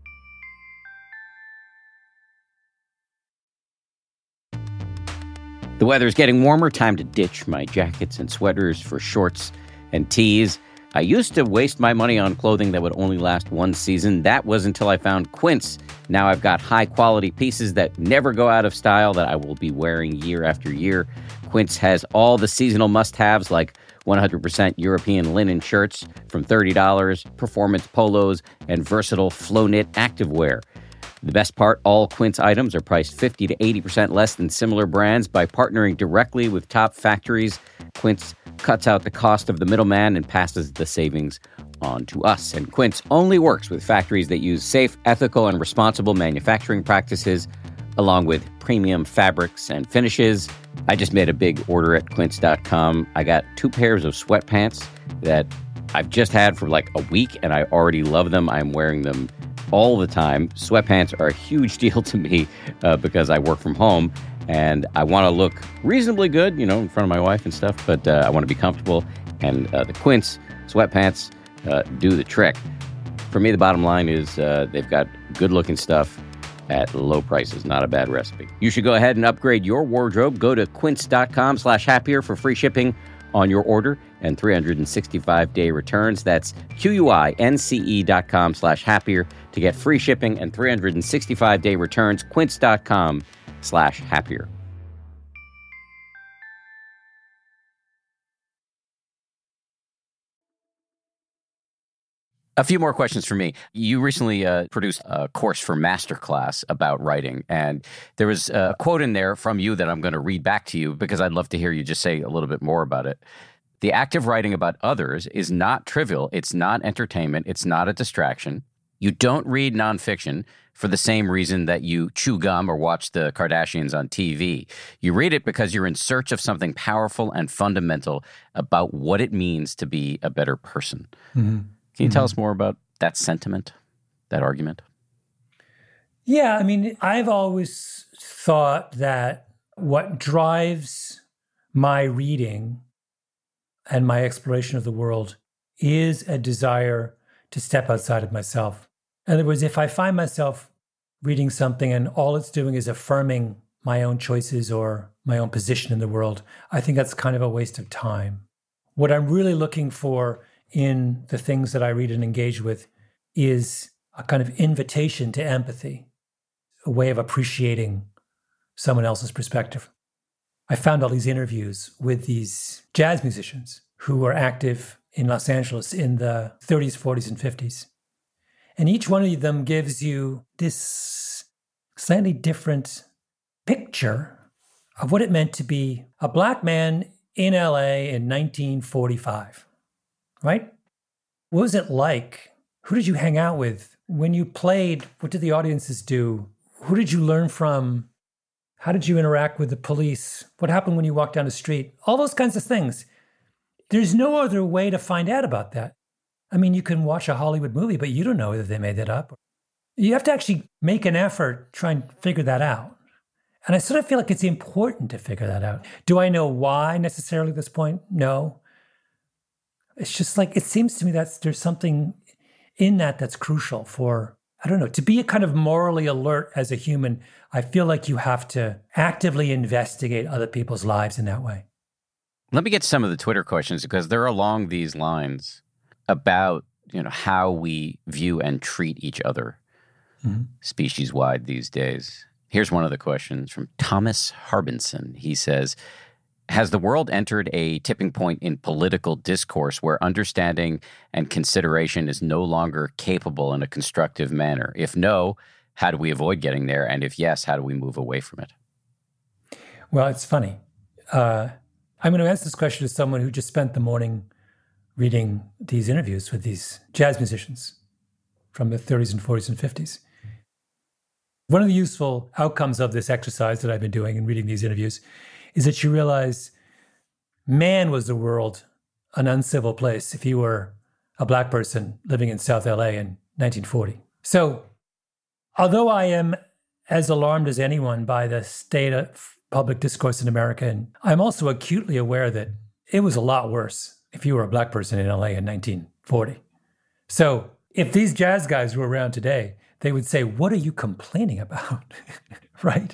The weather's getting warmer. Time to ditch my jackets and sweaters for shorts and tees. I used to waste my money on clothing that would only last one season. That was until I found Quince. Now I've got high-quality pieces that never go out of style that I will be wearing year after year. Quince has all the seasonal must-haves like one hundred percent European linen shirts from thirty dollars, performance polos, and versatile flow-knit activewear. The best part, all Quince items are priced fifty to eighty percent less than similar brands. By partnering directly with top factories, Quince cuts out the cost of the middleman and passes the savings on to us. And Quince only works with factories that use safe, ethical, and responsible manufacturing practices, along with premium fabrics and finishes. I just made a big order at quince dot com. I got two pairs of sweatpants that I've just had for like a week, and I already love them. I'm wearing them all the time. Sweatpants are a huge deal to me uh, because I work from home. And I want to look reasonably good, you know, in front of my wife and stuff, but uh, I want to be comfortable. And uh, the Quince sweatpants uh, do the trick. For me, the bottom line is uh, they've got good-looking stuff at low prices. Not a bad recipe. You should go ahead and upgrade your wardrobe. Go to quince dot com slash happier for free shipping on your order and three hundred sixty-five day returns. That's Q-U-I-N-C-E dot com slash happier to get free shipping and three hundred sixty-five day returns. Quince dot com slash happier. A few more questions for me. You recently uh, produced a course for Masterclass about writing, and there was a quote in there from you that I'm going to read back to you because I'd love to hear you just say a little bit more about it. The act of writing about others is not trivial. It's not entertainment. It's not a distraction. You don't read nonfiction for the same reason that you chew gum or watch the Kardashians on T V. You read it because you're in search of something powerful and fundamental about what it means to be a better person. Mm-hmm. Can you mm-hmm. tell us more about that sentiment, that argument? Yeah, I mean, I've always thought that what drives my reading and my exploration of the world is a desire to step outside of myself. In other words, if I find myself reading something and all it's doing is affirming my own choices or my own position in the world, I think that's kind of a waste of time. What I'm really looking for in the things that I read and engage with is a kind of invitation to empathy, a way of appreciating someone else's perspective. I found all these interviews with these jazz musicians who were active in Los Angeles in the thirties, forties, and fifties. And each one of them gives you this slightly different picture of what it meant to be a black man in L A in nineteen forty-five, right? What was it like? Who did you hang out with? When you played, what did the audiences do? Who did you learn from? How did you interact with the police? What happened when you walked down the street? All those kinds of things. There's no other way to find out about that. I mean, you can watch a Hollywood movie, but you don't know whether they made that up. You have to actually make an effort to try and figure that out. And I sort of feel like it's important to figure that out. Do I know why necessarily at this point? No. It's just like, it seems to me that there's something in that that's crucial for I don't know, to be a kind of morally alert as a human, I feel like you have to actively investigate other people's lives in that way. Let me get some of the Twitter questions because they're along these lines about, you know, how we view and treat each other mm-hmm. species-wide these days. Here's one of the questions from Thomas Harbinson. He says, has the world entered a tipping point in political discourse where understanding and consideration is no longer capable in a constructive manner? If no, how do we avoid getting there? And if yes, how do we move away from it? Well, it's funny. Uh, I'm going to answer this question as someone who just spent the morning reading these interviews with these jazz musicians from the thirties and forties and fifties. One of the useful outcomes of this exercise that I've been doing in reading these interviews is that you realize, man, was the world an uncivil place if you were a Black person living in South L A in nineteen forty. So, although I am as alarmed as anyone by the state of public discourse in America, and I'm also acutely aware that it was a lot worse if you were a Black person in L A in nineteen forty. So, if these jazz guys were around today, they would say, what are you complaining about? Right?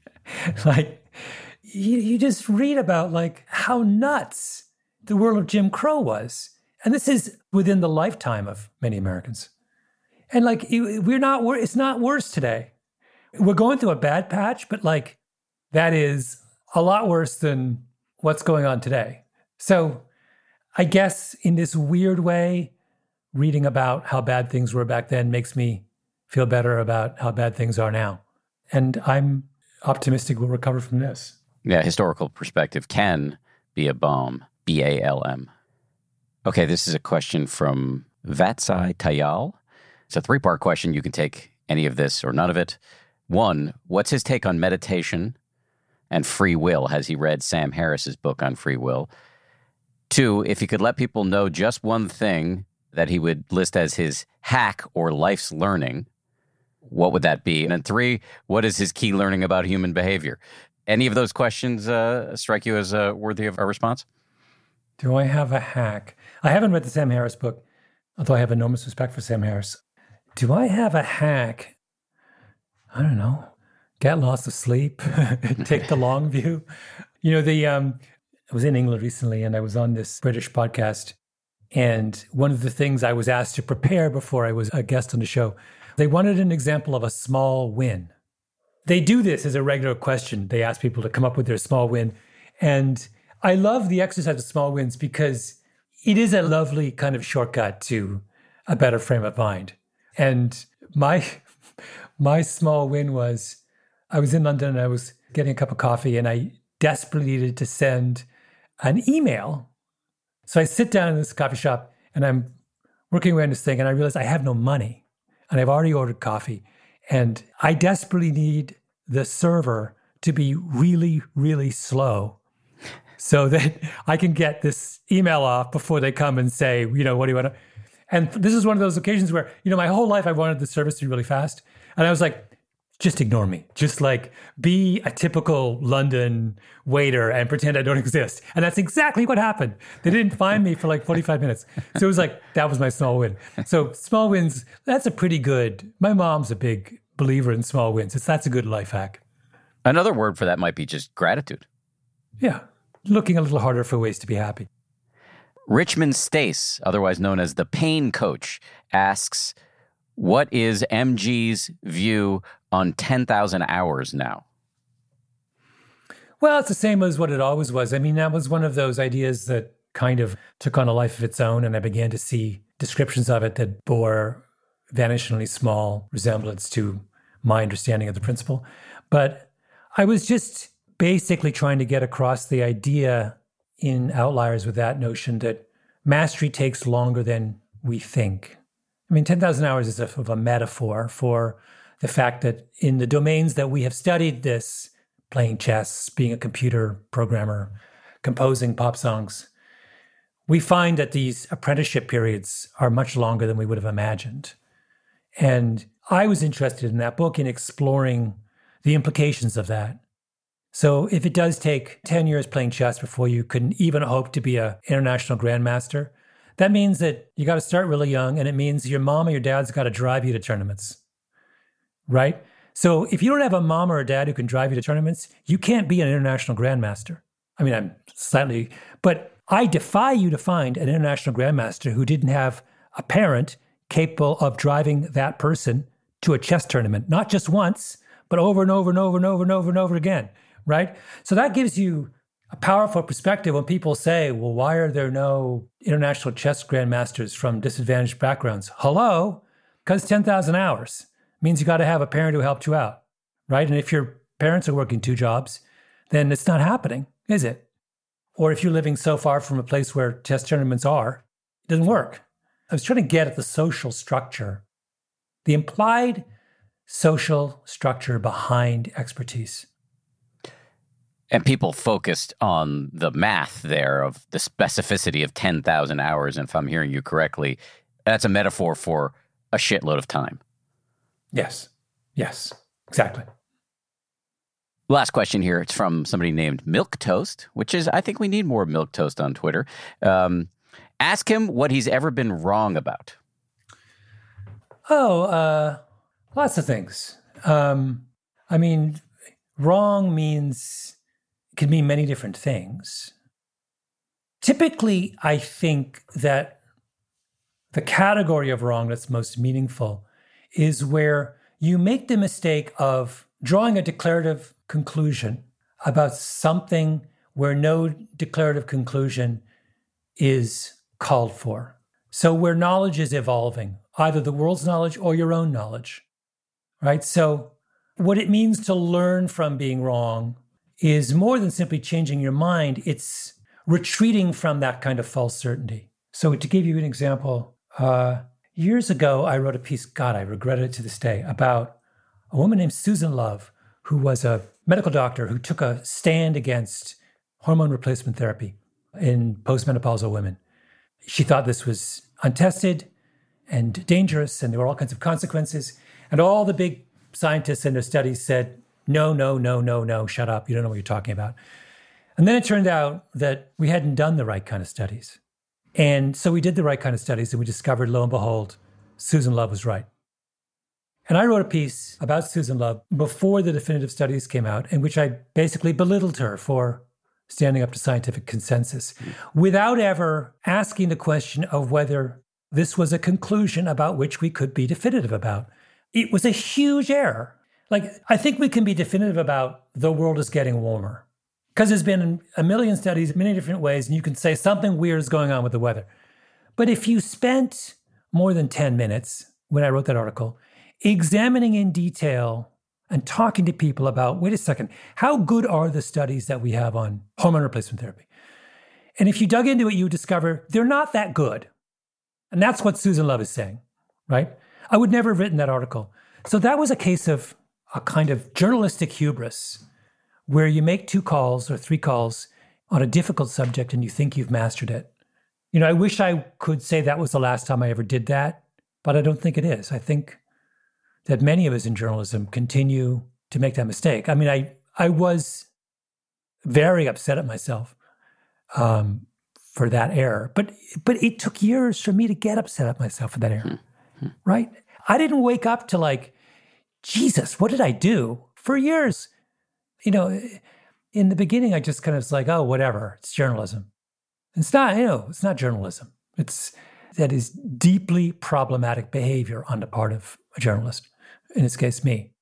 Like, You, you just read about like how nuts the world of Jim Crow was. And this is within the lifetime of many Americans. And like, we're not, it's not worse today. We're going through a bad patch, but like that is a lot worse than what's going on today. So I guess in this weird way, reading about how bad things were back then makes me feel better about how bad things are now. And I'm optimistic we'll recover from this. Yeah, historical perspective can be a balm, B A L M. Okay, this is a question from Vatsai Tayal. It's a three-part question. You can take any of this or none of it. One, what's his take on meditation and free will? Has he read Sam Harris's book on free will? Two, if he could let people know just one thing that he would list as his hack or life's learning, what would that be? And then three, what is his key learning about human behavior? Any of those questions uh, strike you as uh, worthy of a response? Do I have a hack? I haven't read the Sam Harris book, although I have enormous respect for Sam Harris. Do I have a hack? I don't know. Get lost to sleep. Take the long view. You know, the um, I was in England recently, and I was on this British podcast. And one of the things I was asked to prepare before I was a guest on the show, they wanted an example of a small win. They do this as a regular question. They ask people to come up with their small win. And I love the exercise of small wins because it is a lovely kind of shortcut to a better frame of mind. And my my small win was, I was in London and I was getting a cup of coffee and I desperately needed to send an email. So I sit down in this coffee shop and I'm working away on this thing and I realize I have no money and I've already ordered coffee. And I desperately need the server to be really, really slow so that I can get this email off before they come and say, you know, what do you want to... And this is one of those occasions where, you know, my whole life I wanted the service to be really fast. And I was like, just ignore me. Just like be a typical London waiter and pretend I don't exist. And that's exactly what happened. They didn't find me for like forty-five minutes. So it was like, that was my small win. So small wins, that's a pretty good... My mom's a big believer in small wins. It's That's a good life hack. Another word for that might be just gratitude. Yeah. Looking a little harder for ways to be happy. Richmond Stace, otherwise known as the Pain Coach, asks, what is M G's view on ten thousand hours now? Well, it's the same as what it always was. I mean, that was one of those ideas that kind of took on a life of its own, and I began to see descriptions of it that bore vanishingly small resemblance to my understanding of the principle. But I was just basically trying to get across the idea in Outliers with that notion that mastery takes longer than we think. I mean, ten thousand hours is a, of a metaphor for the fact that in the domains that we have studied this, playing chess, being a computer programmer, composing pop songs, we find that these apprenticeship periods are much longer than we would have imagined. And I was interested in that book in exploring the implications of that. So if it does take ten years playing chess before you can even hope to be an international grandmaster, that means that you got to start really young, and it means your mom or your dad's got to drive you to tournaments. right? So if you don't have a mom or a dad who can drive you to tournaments, you can't be an international grandmaster. I mean, I'm slightly, but I defy you to find an international grandmaster who didn't have a parent capable of driving that person to a chess tournament, not just once, but over and over and over and over and over and over again, right? So that gives you a powerful perspective when people say, well, why are there no international chess grandmasters from disadvantaged backgrounds? Hello? Because ten thousand hours means you got to have a parent who helped you out, right? And if your parents are working two jobs, then it's not happening, is it? Or if you're living so far from a place where chess tournaments are, it doesn't work. I was trying to get at the social structure, the implied social structure behind expertise. And people focused on the math there of the specificity of ten thousand hours. And if I'm hearing you correctly, that's a metaphor for a shitload of time. Yes. Yes, exactly. Last question here. It's from somebody named Milk Toast, which is, I think we need more Milk Toast on Twitter. Um, ask him what he's ever been wrong about. Oh, uh, lots of things. Um, I mean, wrong means, can mean many different things. Typically, I think that the category of wrong that's most meaningful is where you make the mistake of drawing a declarative conclusion about something where no declarative conclusion is called for. So where knowledge is evolving, either the world's knowledge or your own knowledge, right? So what it means to learn from being wrong is more than simply changing your mind. It's retreating from that kind of false certainty. So to give you an example, uh, years ago, I wrote a piece, God, I regret it to this day, about a woman named Susan Love, who was a medical doctor who took a stand against hormone replacement therapy in postmenopausal women. She thought this was untested and dangerous, and there were all kinds of consequences. And all the big scientists in their studies said, no, no, no, no, no, shut up. You don't know what you're talking about. And then it turned out that we hadn't done the right kind of studies. And so we did the right kind of studies, and we discovered, lo and behold, Susan Love was right. And I wrote a piece about Susan Love before the definitive studies came out, in which I basically belittled her for standing up to scientific consensus without ever asking the question of whether this was a conclusion about which we could be definitive about. It was a huge error. Like, I think we can be definitive about the world is getting warmer because there's been a million studies, many different ways, and you can say something weird is going on with the weather. But if you spent more than ten minutes when I wrote that article examining in detail and talking to people about, wait a second, how good are the studies that we have on hormone replacement therapy? And if you dug into it, you would discover they're not that good. And that's what Susan Love is saying, right? I would never have written that article. So that was a case of a kind of journalistic hubris where you make two calls or three calls on a difficult subject and you think you've mastered it. You know, I wish I could say that was the last time I ever did that, but I don't think it is. I think that many of us in journalism continue to make that mistake. I mean, I, I was very upset at myself um, for that error, but but it took years for me to get upset at myself for that error, mm-hmm. right? I didn't wake up to like, Jesus, what did I do? For years. You know, in the beginning, I just kind of was like, oh, whatever, it's journalism. It's not, you know, it's not journalism. It's, that is deeply problematic behavior on the part of a journalist, in this case, me.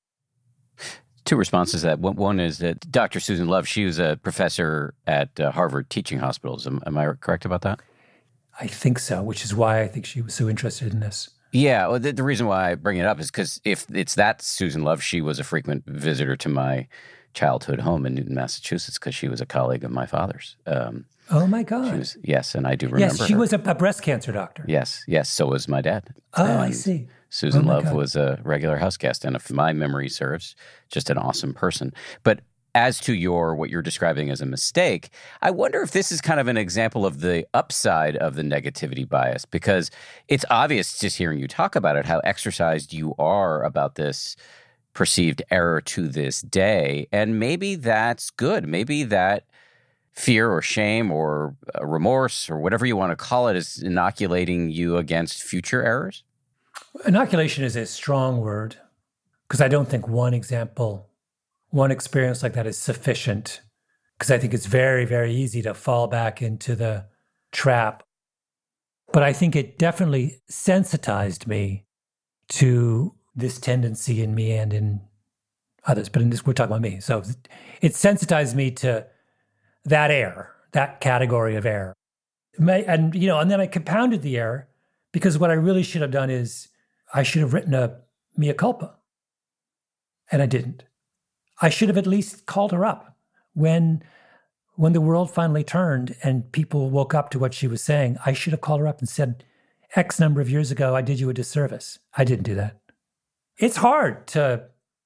Two responses to that. One is that Doctor Susan Love, she was a professor at uh, Harvard Teaching Hospitals. Am, am I correct about that? I think so, which is why I think she was so interested in this. Yeah, well, the, the reason why I bring it up is because if it's that Susan Love, she was a frequent visitor to my childhood home in Newton, Massachusetts, because she was a colleague of my father's. Um, oh, my God. She was, yes, and I do remember Yes, she her. was a, a breast cancer doctor. Yes, yes, so was my dad. Oh, and I see. Susan oh Love God. was a regular house guest, and if my memory serves, just an awesome person. But as to your what you're describing as a mistake, I wonder if this is kind of an example of the upside of the negativity bias, because it's obvious just hearing you talk about it, how exercised you are about this perceived error to this day. And maybe that's good. Maybe that fear or shame or uh, remorse or whatever you want to call it is inoculating you against future errors. Inoculation is a strong word. because I don't think one example, one experience like that is sufficient, because I think it's very, very easy to fall back into the trap. But I think it definitely sensitized me to this tendency in me and in others. But in this, we're talking about me. So it sensitized me to that error, that category of error. And, you know, and then I compounded the error, because what I really should have done is I should have written a mea culpa. And I didn't. I should have at least called her up when when the world finally turned and people woke up to what she was saying. I should have called her up and said, X number of years ago, I did you a disservice. I didn't do that. It's hard to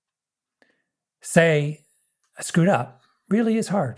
say, I screwed up. Really is hard.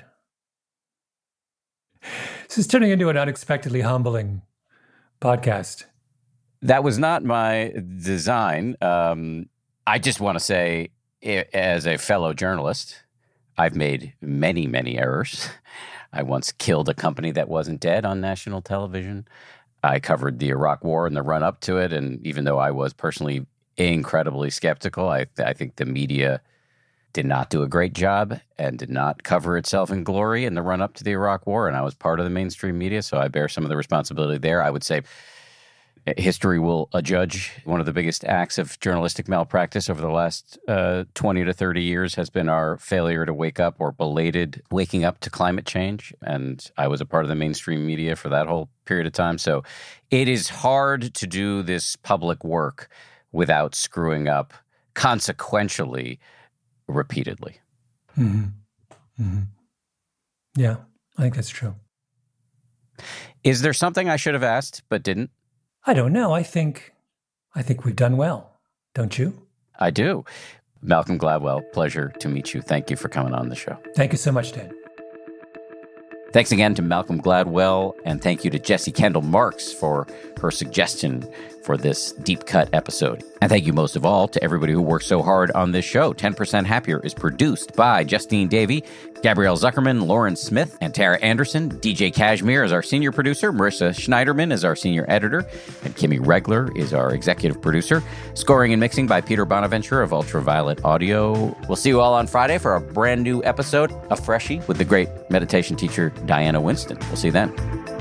This is turning into an unexpectedly humbling podcast. That was not my design. Um, I just want to say, as a fellow journalist, I've made many, many errors. I once killed a company that wasn't dead on national television. I covered the Iraq War and the run-up to it, and even though I was personally incredibly skeptical, I, I think the media did not do a great job and did not cover itself in glory in the run-up to the Iraq War, and I was part of the mainstream media, so I bear some of the responsibility there. I would say history will adjudge one of the biggest acts of journalistic malpractice over the last uh, twenty to thirty years has been our failure to wake up, or belated waking up to climate change. And I was a part of the mainstream media for that whole period of time. So it is hard to do this public work without screwing up consequentially repeatedly. Mm-hmm. Mm-hmm. Yeah, I think that's true. Is there something I should have asked but didn't? I don't know. I think I think we've done well. Don't you? I do. Malcolm Gladwell, pleasure to meet you. Thank you for coming on the show. Thank you so much, Dan. Thanks again to Malcolm Gladwell, and thank you to Jessie Kendall Marks for her suggestion for this deep cut episode. And thank you most of all to everybody who worked so hard on this show. ten percent Happier is produced by Justine Davey, Gabrielle Zuckerman, Lauren Smith, and Tara Anderson. D J Cashmere is our senior producer. Marissa Schneiderman is our senior editor. And Kimmy Regler is our executive producer. Scoring and mixing by Peter Bonaventure of Ultraviolet Audio. We'll see you all on Friday for a brand new episode, a freshie, with the great meditation teacher Diana Winston. We'll see you then.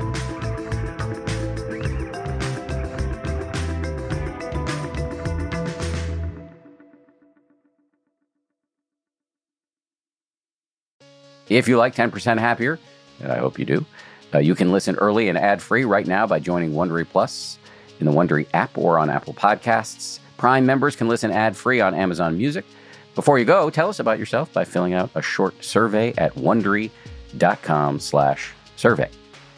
If you like ten percent Happier, and I hope you do, uh, you can listen early and ad-free right now by joining Wondery Plus in the Wondery app or on Apple Podcasts. Prime members can listen ad-free on Amazon Music. Before you go, tell us about yourself by filling out a short survey at Wondery.com slash survey.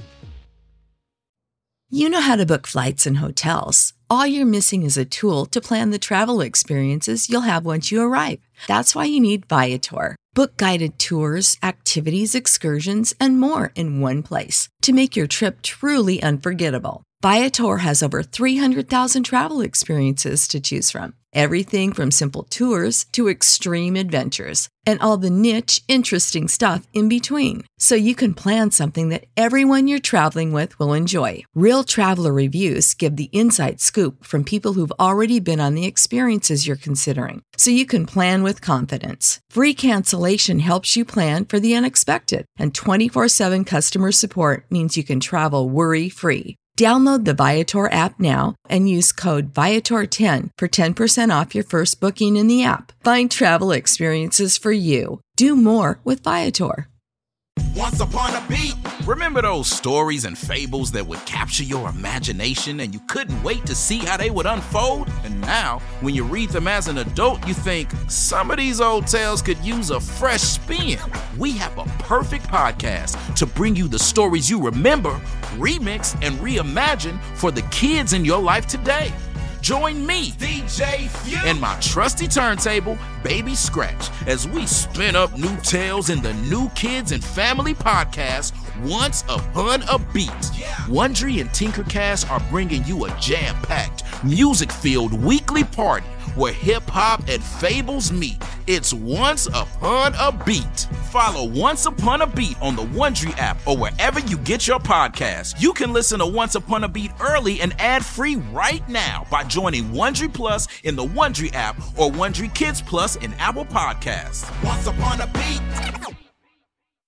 You know how to book flights and hotels. All you're missing is a tool to plan the travel experiences you'll have once you arrive. That's why you need Viator. Book guided tours, activities, excursions, and more in one place to make your trip truly unforgettable. Viator has over three hundred thousand travel experiences to choose from. Everything from simple tours to extreme adventures and all the niche, interesting stuff in between. So you can plan something that everyone you're traveling with will enjoy. Real traveler reviews give the inside scoop from people who've already been on the experiences you're considering. So you can plan with confidence. Free cancellation helps you plan for the unexpected. And twenty-four seven customer support means you can travel worry-free. Download the Viator app now and use code Viator ten for ten percent off your first booking in the app. Find travel experiences for you. Do more with Viator. Once upon a beat. Remember those stories and fables that would capture your imagination and you couldn't wait to see how they would unfold? And now, when you read them as an adult, you think, some of these old tales could use a fresh spin. We have a perfect podcast to bring you the stories you remember, remix, and reimagine for the kids in your life today. Join me, D J Few, and my trusty turntable, Baby Scratch, as we spin up new tales in the New Kids and Family podcast, Once Upon a Beat. Yeah. Wondery and Tinkercast are bringing you a jam-packed, music-filled weekly party where hip-hop and fables meet. It's Once Upon a Beat. Follow Once Upon a Beat on the Wondery app or wherever you get your podcasts. You can listen to Once Upon a Beat early and ad-free right now by joining Wondery Plus in the Wondery app or Wondery Kids Plus in Apple Podcasts. Once Upon a Beat.